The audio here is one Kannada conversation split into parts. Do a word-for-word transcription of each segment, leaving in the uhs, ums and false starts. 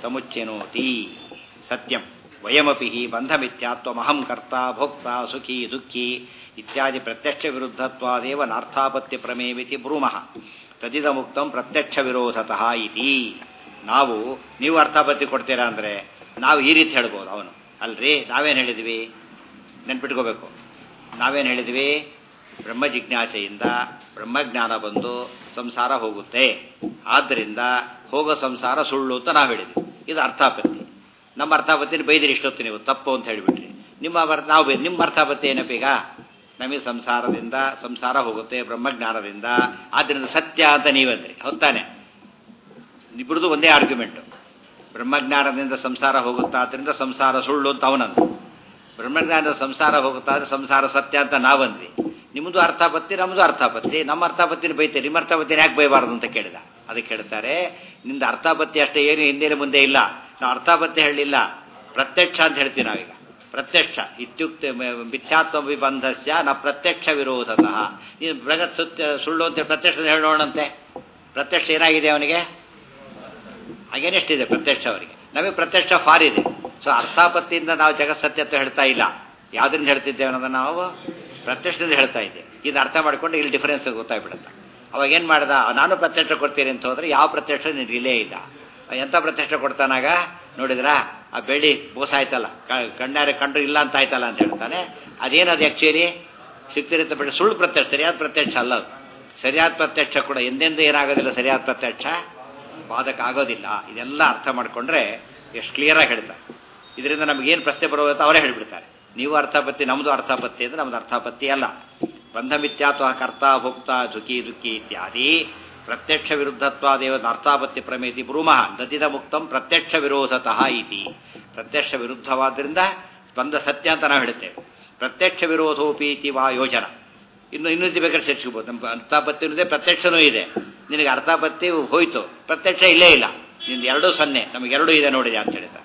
ಸಮುಚ್ಚೆನೋತಿ ಸತ್ಯಂ ವಯಮಪಿ ಬಂಧಮಿತ್ಯಾತ್ವಮಹಂ ಕರ್ತ ಭೋಕ್ತ ಸುಖಿ ದುಃಖಿ ಇತ್ಯಾದಿ ಪ್ರತ್ಯಕ್ಷ ವಿರುದ್ಧತ್ವಾದೇವ ನಾರ್ಥಾಪತ್ಯ ಪ್ರಮೇಯಮಿತಿ ಬ್ರೂಮಃ ತದಿದ ಮುಕ್ತಂ ಪ್ರತ್ಯಕ್ಷ ವಿರೋಧತಃ ಇತಿ. ನಾವು ನೀವು ಅರ್ಥಾಪತ್ತಿ ಕೊಡ್ತೀರಾ ಅಂದರೆ ನಾವು ಈ ರೀತಿ ಹೇಳ್ಬೋದು. ಅವನು ಅಲ್ರಿ ನಾವೇನು ಹೇಳಿದ್ವಿ ನೆನ್ಪಿಟ್ಕೋಬೇಕು. ನಾವೇನು ಹೇಳಿದ್ವಿ ಬ್ರಹ್ಮ ಜಿಜ್ಞಾಸೆಯಿಂದ ಬ್ರಹ್ಮಜ್ಞಾನ ಬಂದು ಸಂಸಾರ ಹೋಗುತ್ತೆ, ಆದ್ದರಿಂದ ಹೋಗೋ ಸಂಸಾರ ಸುಳ್ಳು ಅಂತ ನಾವು ಹೇಳಿದ್ವಿ. ಇದು ಅರ್ಥಾಪತ್ತಿ. ನಮ್ಮ ಅರ್ಥಾಪತ್ತಿನ ಬೈದಿರಿ ಇಷ್ಟೊತ್ತು ನೀವು ತಪ್ಪು ಅಂತ ಹೇಳಿಬಿಟ್ರಿ. ನಿಮ್ಮ ನಾವು ಬೈ ನಿಮ್ಮ ಅರ್ಥಾಪತ್ತಿ ಏನಪ್ಪ ಈಗ ನಮಗೆ ಸಂಸಾರದಿಂದ ಸಂಸಾರ ಹೋಗುತ್ತೆ ಬ್ರಹ್ಮಜ್ಞಾನದಿಂದ, ಆದ್ದರಿಂದ ಸತ್ಯ ಅಂತ ನೀವಂದ್ರಿ. ಹೊತ್ತಾನೆ ಇಬ್ಬರದು ಒಂದೇ ಆರ್ಗ್ಯುಮೆಂಟು. ಬ್ರಹ್ಮಜ್ಞಾನದಿಂದ ಸಂಸಾರ ಹೋಗುತ್ತಾ ಆದ್ದರಿಂದ ಸಂಸಾರ ಸುಳ್ಳು ಅಂತ ಅವನಂದು, ಬ್ರಹ್ಮಜ್ಞಾನದ ಸಂಸಾರ ಹೋಗುತ್ತಾ ಆದರೆ ಸಂಸಾರ ಸತ್ಯ ಅಂತ ನಾವಂದ್ವಿ. ನಿಮ್ಮದು ಅರ್ಥಾಪತ್ತಿ ನಮ್ಮದು ಅರ್ಥಾಪತ್ತಿ. ನಮ್ಮ ಅರ್ಥಾಪತ್ತಿನ ಬೈತೀರಿ, ನಿಮ್ಮ ಅರ್ಥಾಪತ್ತಿನ ಯಾಕೆ ಬೈಬಾರ್ದು ಅಂತ ಕೇಳಿದ. ಅದಕ್ಕೆ ಹೇಳ್ತಾರೆ ನಿಮ್ದು ಅರ್ಥಾಪತ್ತಿ ಅಷ್ಟೇ, ಏನು ಹಿಂದೆ ಮುಂದೆ ಇಲ್ಲ. ನಾವು ಅರ್ಥಾಪತ್ತಿ ಹೇಳಲಿಲ್ಲ, ಪ್ರತ್ಯಕ್ಷ ಅಂತ ಹೇಳ್ತೀವಿ ನಾವೀಗ. ಪ್ರತ್ಯಕ್ಷ ಇತ್ಯುಕ್ತ ಮಿಥ್ಯಾತ್ವ ವಿಬಂಧಸ್ಯ ನ ಪ್ರತ್ಯಕ್ಷ ವಿರೋಧತಃ. ನೀನು ಬೃಹತ್ ಸತ್ಯ ಸುಳ್ಳು ಅಂತ ಪ್ರತ್ಯಕ್ಷ ಹೇಳೋಣಂತೆ. ಪ್ರತ್ಯಕ್ಷ ಏನಾಗಿದೆ ಅವನಿಗೆ, ಹಾಗೇನೆಷ್ಟಿದೆ ಪ್ರತ್ಯಕ್ಷ ಅವರಿಗೆ. ನಮಗೆ ಪ್ರತ್ಯಕ್ಷ ಫಾರ್ ಇದೆ. ಸೊ ಅರ್ಥಾಪತ್ತಿಯಿಂದ ನಾವು ಜಗತ್ ಸತ್ಯ ಅಂತ ಹೇಳ್ತಾ ಇಲ್ಲ. ಯಾವುದರಿಂದ ಹೇಳ್ತಿದ್ದೇವೆ ಅನ್ನೋದನ್ನು ನಾವು ಪ್ರತ್ಯಕ್ಷದಿಂದ ಹೇಳ್ತಾ ಇದ್ದೇವೆ. ಇದು ಅರ್ಥ ಮಾಡಿಕೊಂಡು ಇಲ್ಲಿ ಡಿಫರೆನ್ಸ್ ಗೊತ್ತಾಗ್ಬಿಡುತ್ತೆ. ಅವಾಗ ಏನು ಮಾಡ್ದ, ನಾನು ಪ್ರತ್ಯಕ್ಷ ಕೊಡ್ತೀನಿ ಅಂತ ಹೋದ್ರೆ ಯಾವ ಪ್ರತ್ಯಕ್ಷ ನಿನಗಿಲ್ಲೇ ಇಲ್ಲ. ಎಂಥ ಪ್ರತ್ಯಕ್ಷ ಕೊಡ್ತಾನಾಗ ನೋಡಿದ್ರಾ, ಆ ಬೆಳ್ಳಿ ಮೋಸ ಆಯ್ತಲ್ಲ, ಕಣ್ಣಾರೆ ಕಂಡ್ರು ಇಲ್ಲ ಅಂತ ಆಯ್ತಲ್ಲ ಅಂತ ಹೇಳ್ತಾನೆ. ಅದೇನದು ಆ್ಯಕ್ಚುಲಿ ಸಿಗ್ತಿರುತ್ತೆ ಬಿಟ್ಟು ಸುಳ್ಳು ಪ್ರತ್ಯಕ್ಷ, ಸರಿಯಾದ ಪ್ರತ್ಯಕ್ಷ ಅಲ್ಲ ಅದು. ಸರಿಯಾದ ಪ್ರತ್ಯಕ್ಷ ಕೂಡ ಎಂದೆಂದೂ ಏನಾಗೋದಿಲ್ಲ, ಸರಿಯಾದ ಪ್ರತ್ಯಕ್ಷ ಬಾಧಕ ಆಗೋದಿಲ್ಲ. ಇದೆಲ್ಲ ಅರ್ಥ ಮಾಡಿಕೊಂಡ್ರೆ ಎಷ್ಟು ಕ್ಲಿಯರಾಗಿ ಹೇಳ್ತಾರೆ. ಇದರಿಂದ ನಮಗೇನು ಪ್ರಶ್ನೆ ಬರೋದು ಅವರೇ ಹೇಳಿಬಿಡ್ತಾರೆ. ನೀವು ಅರ್ಥಾಪತ್ತಿ ನಮ್ಮದು ಅರ್ಥಾಪತ್ತಿ ಅಂದರೆ ನಮ್ಮದು ಅರ್ಥಾಪತ್ತಿ ಅಲ್ಲ. ಬಂಧಮಿತ್ಯಾತ್ವ ಕರ್ತ ಭೋಕ್ತ ಸುಖಿ ದುಃಖಿ ಇತ್ಯಾದಿ ಪ್ರತ್ಯಕ್ಷ ವಿರುದ್ಧತ್ವಾದೇವ ಅರ್ಥಾಪತ್ತಿ ಪ್ರಮೇತಿ ಬ್ರೂಮಃ ದತಿದ ಮುಕ್ತಂ ಪ್ರತ್ಯಕ್ಷ ವಿರೋಧತಃ ಇತಿ. ಪ್ರತ್ಯಕ್ಷ ವಿರುದ್ಧವಾದ್ರಿಂದ ಬಂಧ ಸತ್ಯ ಅಂತ ನಾವು ಹೇಳ್ತೇವೆ. ಪ್ರತ್ಯಕ್ಷ ವಿರೋಧೋಪೀತಿ ವಾ ಯೋಜನ. ಇನ್ನು ಇನ್ನೊಂದು ಬೇಕಾದ್ರೆ ಸೇರಿಸ್ಕೋಬೋದು. ನಮ್ಮ ಅರ್ಥಾಪತ್ತಿ ಇದೆ, ಪ್ರತ್ಯಕ್ಷನೂ ಇದೆ. ನಿನಗೆ ಅರ್ಥಾಪತ್ತಿ ಹೋಯ್ತು, ಪ್ರತ್ಯಕ್ಷ ಇಲ್ಲೇ ಇಲ್ಲ, ನಿಂದು ಎರಡೂ ಸೊನ್ನೆ, ನಮಗೆರಡೂ ಇದೆ ನೋಡಿದೆ ಅಂತ ಹೇಳಿದ.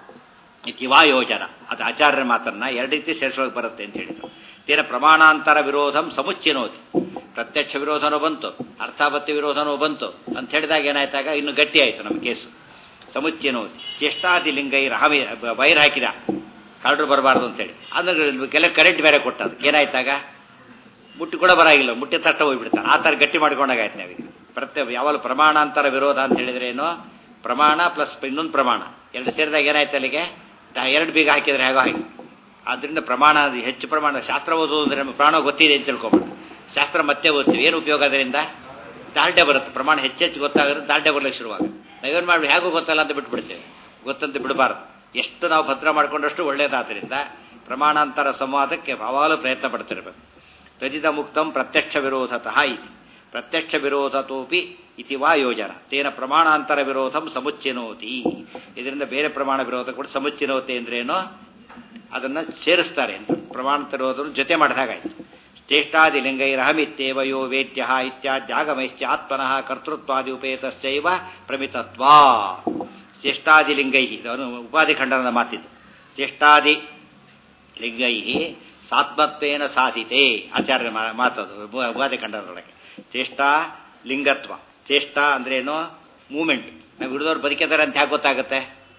ಇತಿವಾ ಯೋಜನ, ಅದು ಆಚಾರ್ಯರ ಮಾತನ್ನ ಎರಡು ರೀತಿ ಸೇರಿಸೋಕೆ ಬರುತ್ತೆ ಅಂತ ಹೇಳಿದ್ರು. ತೇನ ಪ್ರಮಾಣಾಂತರ ವಿರೋಧಂ ಸಮುಚ್ಚಿನೋತಿ. ಪ್ರತ್ಯಕ್ಷ ವಿರೋಧನೂ ಬಂತು, ಅರ್ಥಾಪತ್ತಿ ವಿರೋಧನೂ ಬಂತು ಅಂತ ಹೇಳಿದಾಗ ಏನಾಯ್ತಾಗ ಇನ್ನು ಗಟ್ಟಿ ಆಯಿತು ನಮ್ಮ ಕೇಸು. ಸಮುಚ್ಚಿನೋತಿ ಚೇಷ್ಟಾದಿ ಲಿಂಗೈ ರಹಮಿ ಬೈರ್ ಹಾಕಿದ ಕಳ್ಳರು ಬರಬಾರ್ದು ಅಂತೇಳಿ. ಅಂದ್ರೆ ಕೆಲ ಕರೆಂಟ್ ಬೇರೆ ಕೊಟ್ಟ, ಅದಕ್ಕೆ ಏನಾಯ್ತಾಗ ಮುಟ್ಟಿ ಕೂಡ ಬರಾಗಿಲ್ಲ, ಮುಟ್ಟಿ ತಟ್ಟ ಹೋಗ್ಬಿಡ್ತಾನೆ. ಆ ಥರ ಗಟ್ಟಿ ಮಾಡ್ಕೊಂಡಾಗಾಯ್ತು ನಾವೀಗ. ಪ್ರತ್ಯ ಯಾವಾಗ ಪ್ರಮಾಣಾಂತರ ವಿರೋಧ ಅಂತ ಹೇಳಿದ್ರೆ ಏನು, ಪ್ರಮಾಣ ಪ್ಲಸ್ ಇನ್ನೊಂದು ಪ್ರಮಾಣ ಎರಡು ಸೇರಿದಾಗ ಏನಾಯ್ತು ಅಲ್ಲಿಗೆ ಎರಡು ಬೀಗ ಹಾಕಿದ್ರೆ ಹೇಗೋ ಹಾಗೆ. ಆದ್ದರಿಂದ ಪ್ರಮಾಣ ಹೆಚ್ಚು ಪ್ರಮಾಣ ಶಾಸ್ತ್ರ ಓದೋದು ಅಂದರೆ ನಮ್ಮ ಪ್ರಾಣ ಗೊತ್ತಿದೆ ಅಂತ ತಿಳ್ಕೊಬೇಡ. ಶಾಸ್ತ್ರ ಮತ್ತೆ ಓದ್ತೀವಿ, ಏನು ಉಪಯೋಗ ಅದರಿಂದ? ದಾಲ್ಡೆ ಬರುತ್ತೆ. ಪ್ರಮಾಣ ಹೆಚ್ಚೆಚ್ಚು ಗೊತ್ತಾಗುತ್ತೆ, ದಾಲ್ಡೆ ಬರ್ಲಿಕ್ಕೆ ಶುರುವಾಗುತ್ತೆ. ನಾವೇನು ಮಾಡಿ ಹೇಗೂ ಗೊತ್ತಲ್ಲ ಅಂತ ಬಿಟ್ಬಿಡ್ತೇವೆ. ಗೊತ್ತಂತ ಬಿಡಬಾರ್ದು. ಎಷ್ಟು ನಾವು ಭದ್ರ ಮಾಡ್ಕೊಂಡಷ್ಟು ಒಳ್ಳೆಯದಾದ್ದರಿಂದ ಪ್ರಮಾಣಾಂತರ ಸಂವಾದಕ್ಕೆ ಯಾವಾಗಲೂ ಪ್ರಯತ್ನ ಪಡ್ತಿರ್ಬೇಕು. ತ್ವಜಿತ ಮುಕ್ತಂ ಪ್ರತ್ಯಕ್ಷ ವಿರೋಧತಃ ಇತಿ. ಪ್ರತ್ಯಕ್ಷ ವಿರೋಧತೋಪಿ ಇತಿ ವಾ ಯೋಜನ ತೇನ ಪ್ರಮಾಣಾಂತರ ವಿರೋಧಂ ಸಮುಚ್ಚಿನೋತಿ. ಇದರಿಂದ ಬೇರೆ ಪ್ರಮಾಣ ವಿರೋಧ ಕೂಡ ಸಮುಚ್ಚಿನೋತಿ ಅಂದ್ರೇನೋ ಅದನ್ನು ಸೇರಿಸ್ತಾರೆ ಅಂತ. ಪ್ರಮಾಣಾಂತರ ವಿರೋಧ ಜೊತೆ ಮಾಡಿದಾಗಾಯ್ತು. ಚೇಷ್ಟಾದಿ ಲಿಂಗೈರಹಮಿತ್ಯೇವ ಯೋ ವೇದ್ಯ ಇತ್ಯಾದ್ಯಾಗಮೈಶ್ಚ ಆತ್ಮನಃ ಕರ್ತೃತ್ವಾದಿ ಉಪೇತಶ್ಚೈವ ಪ್ರಮಿತತ್ವಾ. ಚೇಷ್ಟಾದಿ ಲಿಂಗೈ, ಅವನು ಉಪಾಧಿ ಖಂಡನದ ಮಾತಿದ್ದು. ಚೇಷ್ಟಾದಿ ಲಿಂಗೈ ಸಾತ್ಮತ್ವೇನ ಸಾಧಿತೆ, ಆಚಾರ್ಯ ಮಾತದು ಉಪಾಧಿ ಖಂಡನದೊಳಗೆ. ಚೇಷ್ಟಾ ಲಿಂಗತ್ವ. ಚೇಷ್ಟಾ ಅಂದ್ರೇನು, ಮೂಮೆಂಟ್. ನಾವು ಹಿಡಿದವ್ರು ಬದುಕಿದ್ದಾರೆ ಅಂತ ಹೇಗೆ ಗೊತ್ತಾಗುತ್ತೆ?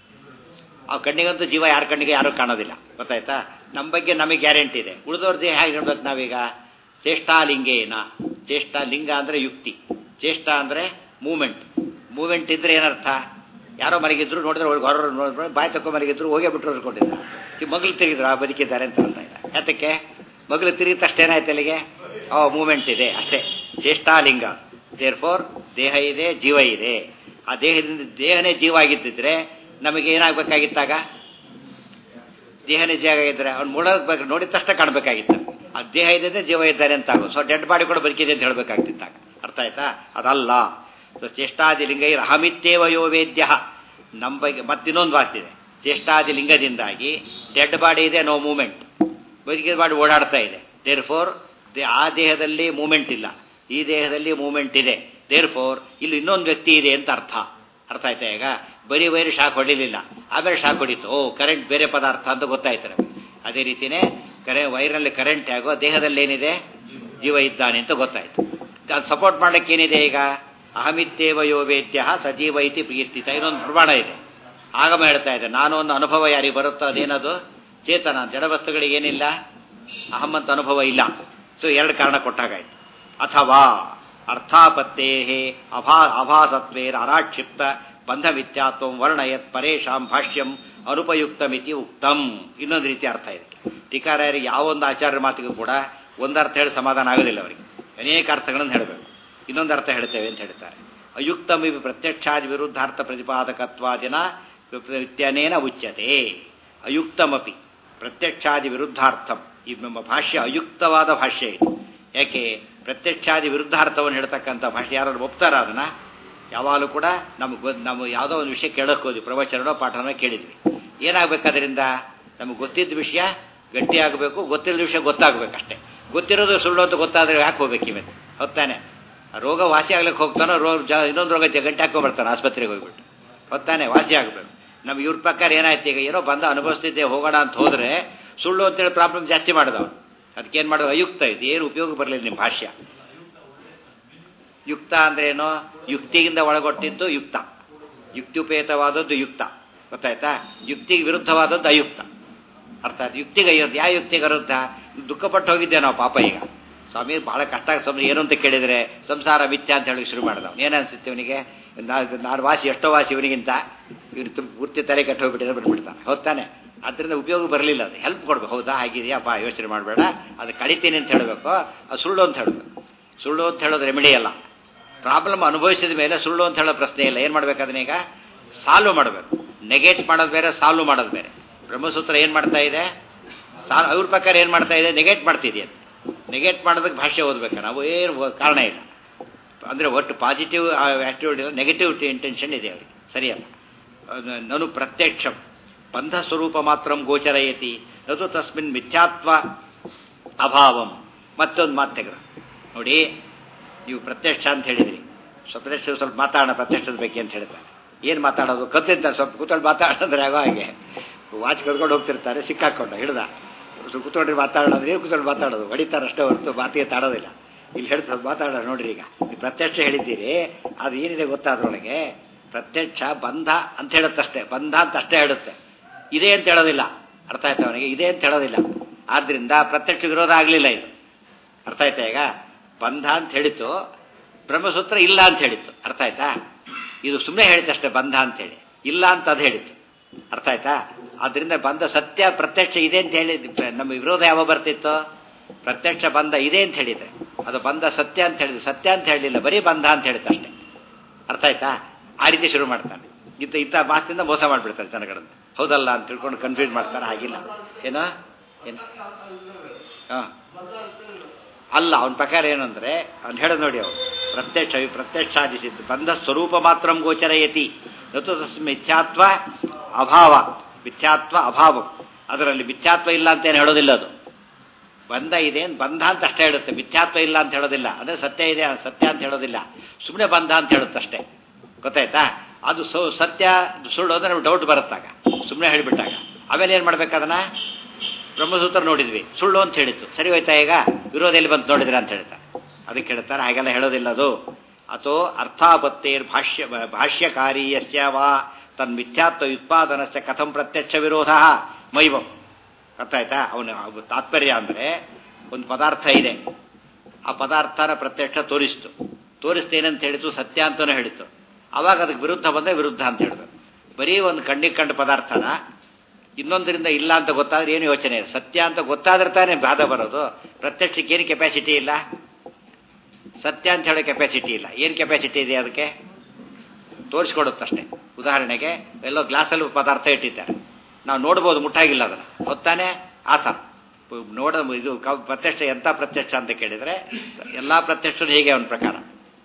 ಆ ಕಣ್ಣಿಗಂತೂ ಜೀವ ಯಾರ ಕಣ್ಣಿಗೆ ಯಾರೂ ಕಾಣೋದಿಲ್ಲ, ಗೊತ್ತಾಯ್ತಾ? ನಮ್ಮ ಬಗ್ಗೆ ನಮಗೆ ಗ್ಯಾರಂಟಿ ಇದೆ. ಉಳಿದವ್ರದ್ದು ಹೇಗೆ ಹೇಳ್ಬೇಕು ನಾವೀಗ? ಚೇಷ್ಟಾ ಲಿಂಗೇನ. ಚೇಷ್ಟಾ ಲಿಂಗ ಅಂದರೆ ಯುಕ್ತಿ, ಚೇಷ್ಟಾ ಅಂದರೆ ಮೂಮೆಂಟ್. ಮೂಮೆಂಟ್ ಇದ್ರೆ ಏನರ್ಥ? ಯಾರೋ ಮಲಗಿದ್ರು ನೋಡಿದ್ರೆ ಹೊರ ನೋಡಿದ್ರೆ ಬಾಯಿ ತಕ್ಕೊ ಮಲಗಿದ್ರು ಹೋಗೇ ಬಿಟ್ಟರು ಅನ್ಕೊಂಡಿದ್ದ. ಈ ಮಗಳು ತಿರುಗಿದ್ರು ಆ ಬದುಕಿದ್ದಾರೆ ಅಂತ ಅರ್ಥ ಇಲ್ಲ. ಯಾತಕ್ಕೆ? ಮಗಳು ತಿರುಗಿದ ತಕ್ಷಣ ಏನಾಯ್ತು ಅಲ್ಲಿಗೆ? ಆ ಮೂಮೆಂಟ್ ಇದೆ ಅಷ್ಟೇ. ಚೇಷ್ಟಾಲಿಂಗ. ದೇರ್ ಫೋರ್ ದೇಹ ಇದೆ, ಜೀವ ಇದೆ. ಆ ದೇಹದಿಂದ ದೇಹನೇ ಜೀವ ಆಗಿದ್ದಿದ್ರೆ ನಮಗೆ ಏನಾಗಬೇಕಾಗಿತ್ತಾಗ? ದೇಹನೇ ಜೀವ ಆಗಿದ್ದರೆ ಅವ್ನು ಮೂಡೋದು ನೋಡಿದ ತಕ್ಷಣ ಕಾಣಬೇಕಾಗಿತ್ತು. ಆ ದೇಹ ಇದೆ, ಜೀವ ಇದ್ದಾರೆ ಅಂತ ಆಗೋ. ಸೊ ಡೆಡ್ ಬಾಡಿ ಕೂಡ ಬದುಕಿದೆ ಅಂತ ಹೇಳಬೇಕಾಗ್ತಿತ್ತಾಗ. ಅರ್ಥ ಆಯ್ತಾ? ಅದಲ್ಲ. ಸೊ ಚೇಷ್ಟಾದಿ ಲಿಂಗೈರ್ ಅಹಮಿತ್ಯೇವ ಯೋ ವೇದ್ಯ. ನಮ್ಮ ಬಗ್ಗೆ ಮತ್ತಿನ್ನೊಂದು ಆಗ್ತಿದೆ. ಚೇಷ್ಟಾದಿ ಲಿಂಗದಿಂದಾಗಿ ಡೆಡ್ ಬಾಡಿ ಇದೆ, ನೋ ಮೂಮೆಂಟ್. ಬದುಕಿದ ಬಾಡಿ ಓಡಾಡ್ತಾ ಇದೆ. ದೇರ್ ಫೋರ್ ಆ ದೇಹದಲ್ಲಿ ಮೂಮೆಂಟ್ ಇಲ್ಲ, ಈ ದೇಹದಲ್ಲಿ ಮೂಮೆಂಟ್ ಇದೆ. ದೇರ್ ಫೋರ್ ಇಲ್ಲಿ ಇನ್ನೊಂದು ವ್ಯಕ್ತಿ ಇದೆ ಅಂತ ಅರ್ಥ. ಅರ್ಥ ಆಯ್ತಾ? ಈಗ ಬರೀ ವೈರು ಶಾಕ್ ಹೊಡಿಲಿಲ್ಲ, ಆಮೇಲೆ ಶಾಕ್ ಹೊಡಿತು, ಓ ಕರೆಂಟ್ ಬೇರೆ ಪದಾರ್ಥ ಅಂತ ಗೊತ್ತಾಯ್ತು ನಮಗೆ. ಅದೇ ರೀತಿಯೇ ಕರೆ ವೈರಲ್ಲಿ ಕರೆಂಟ್ ಆಗೋ ದೇಹದಲ್ಲಿ ಏನಿದೆ? ಜೀವ ಇದ್ದಾನೆ ಅಂತ ಗೊತ್ತಾಯ್ತು. ಅದು ಸಪೋರ್ಟ್ ಮಾಡ್ಲಿಕ್ಕೆ ಏನಿದೆ ಈಗ? ಅಹಮಿತ್ಯೇವ ಯೋ ವೇದ್ಯ ಸಜೀವ ಇತಿ ಪ್ರೀತಿತ. ಇನ್ನೊಂದು ಪ್ರಮಾಣ ಇದೆ. ಆಗಮ ಹೇಳ್ತಾ ಇದೆ ನಾನು ಒಂದು ಅನುಭವ ಯಾರಿಗೆ ಬರುತ್ತೋ ಅದೇನದು ಚೇತನ. ಜಡವಸ್ತುಗಳಿಗೆ ಏನಿಲ್ಲ, ಅಹಮ್ಮಂತ ಅನುಭವ ಇಲ್ಲ. ಸೊ ಎರಡು ಕಾರಣ ಕೊಟ್ಟಾಗಾಯ್ತು. ಅಥವಾ ಅರ್ಥಾಪತ್ತೇ ಅಭಾ ಅಭಾಸತ್ವೇರ ಅರಾಕ್ಷಿಪ್ತ ಬಂಧ ಮಿಥ್ಯಾತ್ವ ವರ್ಣಯತ್ ಪರೇಶಾಂ ಭಾಷ್ಯಂ ಅನುಪಯುಕ್ತಮಿತಿ ಉಕ್ತಂ. ಇನ್ನೊಂದು ರೀತಿ ಅರ್ಥ ಇದೆ. ಟೀಕಾರಾಯರಿಗೆ ಯಾವೊಂದು ಆಚಾರ್ಯರ ಮಾತಿಗೂ ಕೂಡ ಒಂದರ್ಥ ಹೇಳಿ ಸಮಾಧಾನ ಆಗೋದಿಲ್ಲ. ಅವರಿಗೆ ಅನೇಕ ಅರ್ಥಗಳನ್ನು ಹೇಳಬೇಕು. ಇನ್ನೊಂದು ಅರ್ಥ ಹೇಳ್ತೇವೆ ಅಂತ ಹೇಳ್ತಾರೆ. ಅಯುಕ್ತಮಿ ಪ್ರತ್ಯಕ್ಷಾದಿ ವಿರುದ್ಧಾರ್ಥ ಪ್ರತಿಪಾದಕತ್ವಾದಿನ ಇತ್ಯನೇನ ಉಚ್ಯತೆ. ಅಯುಕ್ತಮಪಿ ಪ್ರತ್ಯಕ್ಷಾದಿ ವಿರುದ್ಧಾರ್ಥಂ. ಈ ನಮ್ಮ ಭಾಷ್ಯ ಅಯುಕ್ತವಾದ ಭಾಷ್ಯ ಇದು. ಯಾಕೆ? ಪ್ರತ್ಯಕ್ಷಾದಿ ವಿರುದ್ಧಾರ್ಥವನ್ನು ಹೇಳ್ತಕ್ಕಂಥ ಭಾಷೆ ಯಾರು ಒಪ್ತಾರ ಅದನ್ನ? ಯಾವಾಗಲೂ ಕೂಡ ನಮ್ಗೆ ನಾವು ಯಾವುದೋ ಒಂದು ವಿಷಯ ಕೇಳಕ್ಕೆ ಹೋದ್ವಿ, ಪ್ರವಚನೋ ಪಾಠನೋ ಕೇಳಿದ್ವಿ. ಏನಾಗಬೇಕು ಅದರಿಂದ? ನಮಗೆ ಗೊತ್ತಿದ್ದ ವಿಷಯ ಗಟ್ಟಿ ಆಗಬೇಕು, ಗೊತ್ತಿಲ್ಲದ ವಿಷಯ ಗೊತ್ತಾಗಬೇಕಷ್ಟೇ. ಗೊತ್ತಿರೋದು ಸುಳ್ಳು ಅಂತ ಗೊತ್ತಾದರೆ ಯಾಕೆ ಹೋಗ್ಬೇಕು ಇವತ್ತು? ಹೊತ್ತಾನೆ ರೋಗ ವಾಸಿ ಆಗ್ಲಿಕ್ಕೆ ಹೋಗ್ತಾನೋ, ರೋಗ ಜ ಇನ್ನೊಂದು ರೋಗ ಗಂಟೆ ಹಾಕೊಂಡ್ಬರ್ತಾನೆ ಆಸ್ಪತ್ರೆಗೆ ಹೋಗ್ಬಿಟ್ಟು. ಹೊತ್ತಾನೆ ವಾಸಿ ಆಗಬೇಕು. ನಮ್ಗೆ ಇವ್ರ ಪ್ರಕಾರ ಏನಾಯ್ತು, ಈಗ ಏನೋ ಬಂದ ಅನುಭವಿಸ್ತಿದ್ದೆ ಹೋಗೋಣ ಅಂತ ಹೋದರೆ ಸುಳ್ಳು ಅಂತೇಳಿ ಪ್ರಾಬ್ಲಮ್ ಜಾಸ್ತಿ ಮಾಡಿದವ. ಅದಕ್ಕೇನು ಮಾಡೋದು? ಅಯುಕ್ತ ಇದು, ಏನು ಉಪಯೋಗ ಬರಲಿಲ್ಲ ನಿಮ್ಮ ಭಾಷ್ಯ. ಯುಕ್ತ ಅಂದ್ರೆ ಏನೋ ಯುಕ್ತಿಗಿಂದ ಒಳಗೊಟ್ಟಿದ್ದು ಯುಕ್ತ, ಯುಕ್ತಿಪೇತವಾದದ್ದು ಯುಕ್ತ. ಗೊತ್ತಾಯ್ತಾ? ಯುಕ್ತಿಗೆ ವಿರುದ್ಧವಾದದ್ದು ಅಯುಕ್ತ. ಅರ್ಥಾತ್ ಯುಕ್ತಿಗೆ ಅಯ್ಯೋದು. ಯಾವ ಯುಕ್ತಿಗೆ ವಿರುದ್ಧ? ದುಃಖಪಟ್ಟು ಹೋಗಿದ್ದೆ ನಾವು ಪಾಪ. ಈಗ ಸ್ವಾಮಿ ಬಹಳ ಕಷ್ಟ ಸಂ ಏನು ಅಂತ ಕೇಳಿದರೆ ಸಂಸಾರ ಮಿಥ್ಯ ಅಂತ ಹೇಳಿ ಶುರು ಮಾಡಿದವ. ಏನು ಅನ್ಸುತ್ತೆ ಇವನಿಗೆ? ನಾನು ವಾಸಿ ಎಷ್ಟೋ ವಾಸಿ ಇವನಿಗಿಂತ ಇವ್ರು ಪೂರ್ತಿ ತಲೆ ಕೆಟ್ಟು ಹೋಗ್ಬಿಟ್ಟಿದ್ರೆ ಬಿಟ್ಬಿಡ್ತಾನೆ. ಹೊತ್ತಾನೆ ಅದರಿಂದ ಉಪಯೋಗ ಬರಲಿಲ್ಲ. ಅದು ಹೆಲ್ಪ್ ಕೊಡ್ಬೇಕು. ಹೌದಾ ಹಾಗಿದೆಯಪ್ಪ ಯೋಚನೆ ಮಾಡಬೇಡ, ಅದು ಕಡಿತೀನಿ ಅಂತ ಹೇಳಬೇಕು. ಅದು ಸುಳ್ಳು ಅಂತ ಹೇಳಬೇಕು. ಸುಳ್ಳು ಅಂತ ಹೇಳೋದು ರೆಮಿಡಿ ಅಲ್ಲ. ಪ್ರಾಬ್ಲಮ್ ಅನುಭವಿಸಿದ ಮೇಲೆ ಸುಳ್ಳು ಅಂತ ಹೇಳೋ ಪ್ರಶ್ನೆ ಇಲ್ಲ. ಏನು ಮಾಡ್ಬೇಕು? ಅದನ್ನ ಈಗ ಸಾಲ್ವ್ ಮಾಡಬೇಕು. ನೆಗೆಟ್ ಮಾಡೋದು ಬೇರೆ, ಸಾಲ್ವ್ ಮಾಡೋದು ಬೇರೆ. ಬ್ರಹ್ಮಸೂತ್ರ ಏನು ಮಾಡ್ತಾ ಇದೆ? ಸಾಲ್ ಅವ್ರ ಪ್ರಕಾರ ಏನು ಮಾಡ್ತಾ ಇದೆ? ನೆಗೆಟ್ ಮಾಡ್ತಿದೆಯಂತೆ. ನೆಗೆಟ್ ಮಾಡೋದಕ್ಕೆ ಭಾಷೆ ಓದಬೇಕು ನಾವು. ಏನು ಕಾರಣ ಇಲ್ಲ. ಅಂದರೆ ಒಟ್ಟು ಪಾಸಿಟಿವ್ ಆ್ಯಕ್ಟಿವಿಟಿ, ನೆಗೆಟಿವ್ ಇಂಟೆನ್ಷನ್ ಇದೆ ಅವರಿಗೆ. ಸರಿಯಲ್ಲ. ನನು ಪ್ರತ್ಯಕ್ಷಂ ಬಂಧ ಸ್ವರೂಪ ಮಾತ್ರ ಗೋಚರಯತಿ ನದು ತಸ್ಮಿನ್ ಮಿಥ್ಯಾತ್ವ ಅಭಾವಂ. ಮತ್ತೊಂದು ಮಾತು ತೆಗೆದು ನೋಡಿ. ನೀವು ಪ್ರತ್ಯಕ್ಷ ಅಂತ ಹೇಳಿದ್ರಿ, ಪ್ರತ್ಯಕ್ಷ ಸ್ವಲ್ಪ ಮಾತಾಡೋಣ ಪ್ರತ್ಯಕ್ಷದ ಬಗ್ಗೆ ಅಂತ ಹೇಳ್ತಾರೆ. ಏನು ಮಾತಾಡೋದು? ಕತ್ತಿರ್ತಾರೆ ಸ್ವಲ್ಪ ಕೂತ್ಕೊಂಡು ಮಾತಾಡೋದ್ರೆ ಆಗೋ ಹಾಗೆ ವಾಚ್ ಕರ್ಕೊಂಡು ಹೋಗ್ತಿರ್ತಾರೆ, ಸಿಕ್ಕಾಕೊಂಡು ಹಿಡ್ದ ಕೂತ್ಕೊಂಡ್ರಿ ಮಾತಾಡೋದು. ನೀವು ಕೂತ್ಕೊಂಡು ಮಾತಾಡೋದು ಹೊಡಿತಾರೆ ಅಷ್ಟೇ ಹೊರತು ಮಾತಿಗೆ ತಾಡೋದಿಲ್ಲ. ಇಲ್ಲಿ ಹೇಳ್ತಾರೆ ಮಾತಾಡೋಣ ನೋಡ್ರಿ. ಈಗ ನೀವು ಪ್ರತ್ಯಕ್ಷ ಹೇಳಿದ್ದೀರಿ, ಅದು ಏನಿದೆ ಗೊತ್ತಾ? ಅದರೊಳಗೆ ಪ್ರತ್ಯಕ್ಷ ಬಂಧ ಅಂತ ಹೇಳುತ್ತಷ್ಟೇ, ಬಂಧ ಅಂತ ಅಷ್ಟೇ ಹೇಳುತ್ತೆ, ಇದೆ ಅಂತ ಹೇಳೋದಿಲ್ಲ. ಅರ್ಥ ಆಯ್ತಾ ಅವನಿಗೆ? ಇದೆ ಅಂತ ಹೇಳೋದಿಲ್ಲ. ಆದ್ರಿಂದ ಪ್ರತ್ಯಕ್ಷ ವಿರೋಧ ಆಗಲಿಲ್ಲ ಇದು. ಅರ್ಥ ಆಯ್ತಾ? ಈಗ ಬಂಧ ಅಂತ ಹೇಳಿತ್ತು, ಬ್ರಹ್ಮಸೂತ್ರ ಇಲ್ಲ ಅಂತ ಹೇಳಿತ್ತು. ಅರ್ಥ ಆಯ್ತಾ? ಇದು ಸುಮ್ಮನೆ ಹೇಳಿತ್ತಷ್ಟೇ ಬಂಧ ಅಂತೇಳಿ, ಇಲ್ಲ ಅಂತ ಅದು ಹೇಳಿತ್ತು. ಅರ್ಥ ಆಯ್ತಾ? ಆದ್ರಿಂದ ಬಂಧ ಸತ್ಯ ಪ್ರತ್ಯಕ್ಷ ಇದೆ ಅಂತ ಹೇಳಿ ನಮ್ಮ ವಿರೋಧ ಯಾವ ಬರ್ತಿತ್ತು? ಪ್ರತ್ಯಕ್ಷ ಬಂಧ ಇದೆ ಅಂತ ಹೇಳಿದ್ರೆ ಅದು ಬಂಧ ಸತ್ಯ ಅಂತ ಹೇಳಿದ್ರು. ಸತ್ಯ ಅಂತ ಹೇಳಲಿಲ್ಲ, ಬರೀ ಬಂಧ ಅಂತ ಹೇಳಿತ್ತು ಅಷ್ಟೇ. ಅರ್ಥ ಆಯ್ತಾ? ಆ ರೀತಿ ಶುರು ಮಾಡ್ತಾನೆ. ಇಂಥ ಇಂಥ ಮಾತಿನಿಂದ ಮೋಸ ಮಾಡಿಬಿಡ್ತಾರೆ ಜನಗಳನ್ನ. ಹೌದಲ್ಲ ಅಂತ ತಿಳ್ಕೊಂಡು ಕನ್ಫ್ಯೂಸ್ ಮಾಡ್ತಾರೆ. ಹಾಗಿಲ್ಲ. ಏನೋ ಏನು ಹಾಂ ಅಲ್ಲ. ಅವನ ಪ್ರಕಾರ ಏನಂದ್ರೆ ಅವ್ನು ಹೇಳೋದು ನೋಡಿ, ಅವನು ಪ್ರತ್ಯಕ್ಷ ಪ್ರತ್ಯಕ್ಷಾದಿಸಿದ್ದು ಬಂಧ ಸ್ವರೂಪ ಮಾತ್ರ ಗೋಚರಯತಿ ನತು ಮಿಥ್ಯಾತ್ವ ಅಭಾವ. ಮಿಥ್ಯಾತ್ವ ಅಭಾವ, ಅದರಲ್ಲಿ ಮಿಥ್ಯಾತ್ವ ಇಲ್ಲ ಅಂತ ಏನು ಹೇಳೋದಿಲ್ಲ. ಅದು ಬಂಧ ಇದೆ ಬಂಧ ಅಂತ ಅಷ್ಟೇ ಹೇಳುತ್ತೆ, ಮಿಥ್ಯಾತ್ವ ಇಲ್ಲ ಅಂತ ಹೇಳೋದಿಲ್ಲ. ಅಂದರೆ ಸತ್ಯ ಇದೆ ಸತ್ಯ ಅಂತ ಹೇಳೋದಿಲ್ಲ, ಸುಮ್ಮನೆ ಬಂಧ ಅಂತ ಹೇಳುತ್ತಷ್ಟೇ. ಗೊತ್ತಾಯ್ತಾ? ಅದು ಸತ್ಯ ಸುಳ್ಳು ಅಂದ್ರೆ ನಮ್ಗೆ ಡೌಟ್ ಬರುತ್ತಾಗ, ಸುಮ್ಮನೆ ಹೇಳಿಬಿಟ್ಟಾಗ. ಆಮೇಲೆ ಏನು ಮಾಡ್ಬೇಕು? ಅದನ್ನ ಬ್ರಹ್ಮಸೂತ್ರ ನೋಡಿದ್ವಿ, ಸುಳ್ಳು ಅಂತ ಹೇಳಿತ್ತು, ಸರಿ ಹೋಯ್ತಾ? ಈಗ ವಿರೋಧ ಎಲ್ಲಿ ಬಂತು ನೋಡಿದ್ರೆ ಅಂತ ಹೇಳ್ತಾರೆ. ಅದಕ್ಕೆ ಹೇಳ್ತಾರೆ ಹಾಗೆಲ್ಲ ಹೇಳೋದಿಲ್ಲ ಅದು. ಅಥೋ ಅರ್ಥಾಪತ್ತೇರ್ ಭಾಷ್ಯ ಭಾಷ್ಯಕಾರೀಯಸ್ಯ ವಾ ತನ್ ಮಿಥ್ಯಾತ್ವ ಉತ್ಪಾದನಸ್ಯ ಕಥಂ ಪ್ರತ್ಯಕ್ಷ ವಿರೋಧ ಮೈವಂ. ಗೊತ್ತಾಯ್ತಾ? ಅವನು ತಾತ್ಪರ್ಯ ಅಂದರೆ ಒಂದು ಪದಾರ್ಥ ಇದೆ, ಆ ಪದಾರ್ಥನ ಪ್ರತ್ಯಕ್ಷ ತೋರಿಸ್ತು, ತೋರಿಸ್ತೇನಂತ ಹೇಳಿತು, ಸತ್ಯ ಅಂತಲೂ ಹೇಳಿತ್ತು. ಆವಾಗ ಅದಕ್ಕೆ ವಿರುದ್ಧ ಬಂದರೆ ವಿರುದ್ಧ ಅಂತ ಹೇಳಿದ್ರು. ಬರೀ ಒಂದು ಕಣ್ಣಿಗೆ ಕಂಡ ಪದಾರ್ಥನ ಇನ್ನೊಂದರಿಂದ ಇಲ್ಲ ಅಂತ ಗೊತ್ತಾದ್ರೆ ಏನು ಯೋಚನೆ ಇಲ್ಲ. ಸತ್ಯ ಅಂತ ಗೊತ್ತಾದ್ರೆ ತಾನೇ ಬಾಧ ಬರೋದು. ಪ್ರತ್ಯಕ್ಷಕ್ಕೆ ಏನು ಕೆಪಾಸಿಟಿ ಇಲ್ಲ, ಸತ್ಯ ಅಂತ ಹೇಳೋ ಕೆಪಾಸಿಟಿ ಇಲ್ಲ. ಏನು ಕೆಪಾಸಿಟಿ ಇದೆ ಅದಕ್ಕೆ? ತೋರಿಸ್ಕೊಡುತ್ತಷ್ಟೇ. ಉದಾಹರಣೆಗೆ ಎಲ್ಲೋ ಗ್ಲಾಸಲ್ಲಿ ಪದಾರ್ಥ ಇಟ್ಟಿದ್ದಾರೆ, ನಾವು ನೋಡ್ಬೋದು, ಮುಟ್ಟಾಗಿಲ್ಲ ಅದನ್ನು, ಗೊತ್ತಾನೆ? ಆ ಥರ ನೋಡ ಇದು ಪ್ರತ್ಯಕ್ಷ. ಎಂಥ ಪ್ರತ್ಯಕ್ಷ ಅಂತ ಕೇಳಿದರೆ ಎಲ್ಲ ಪ್ರತ್ಯಕ್ಷರು ಹೇಗೆ ಅವನ ಪ್ರಕಾರ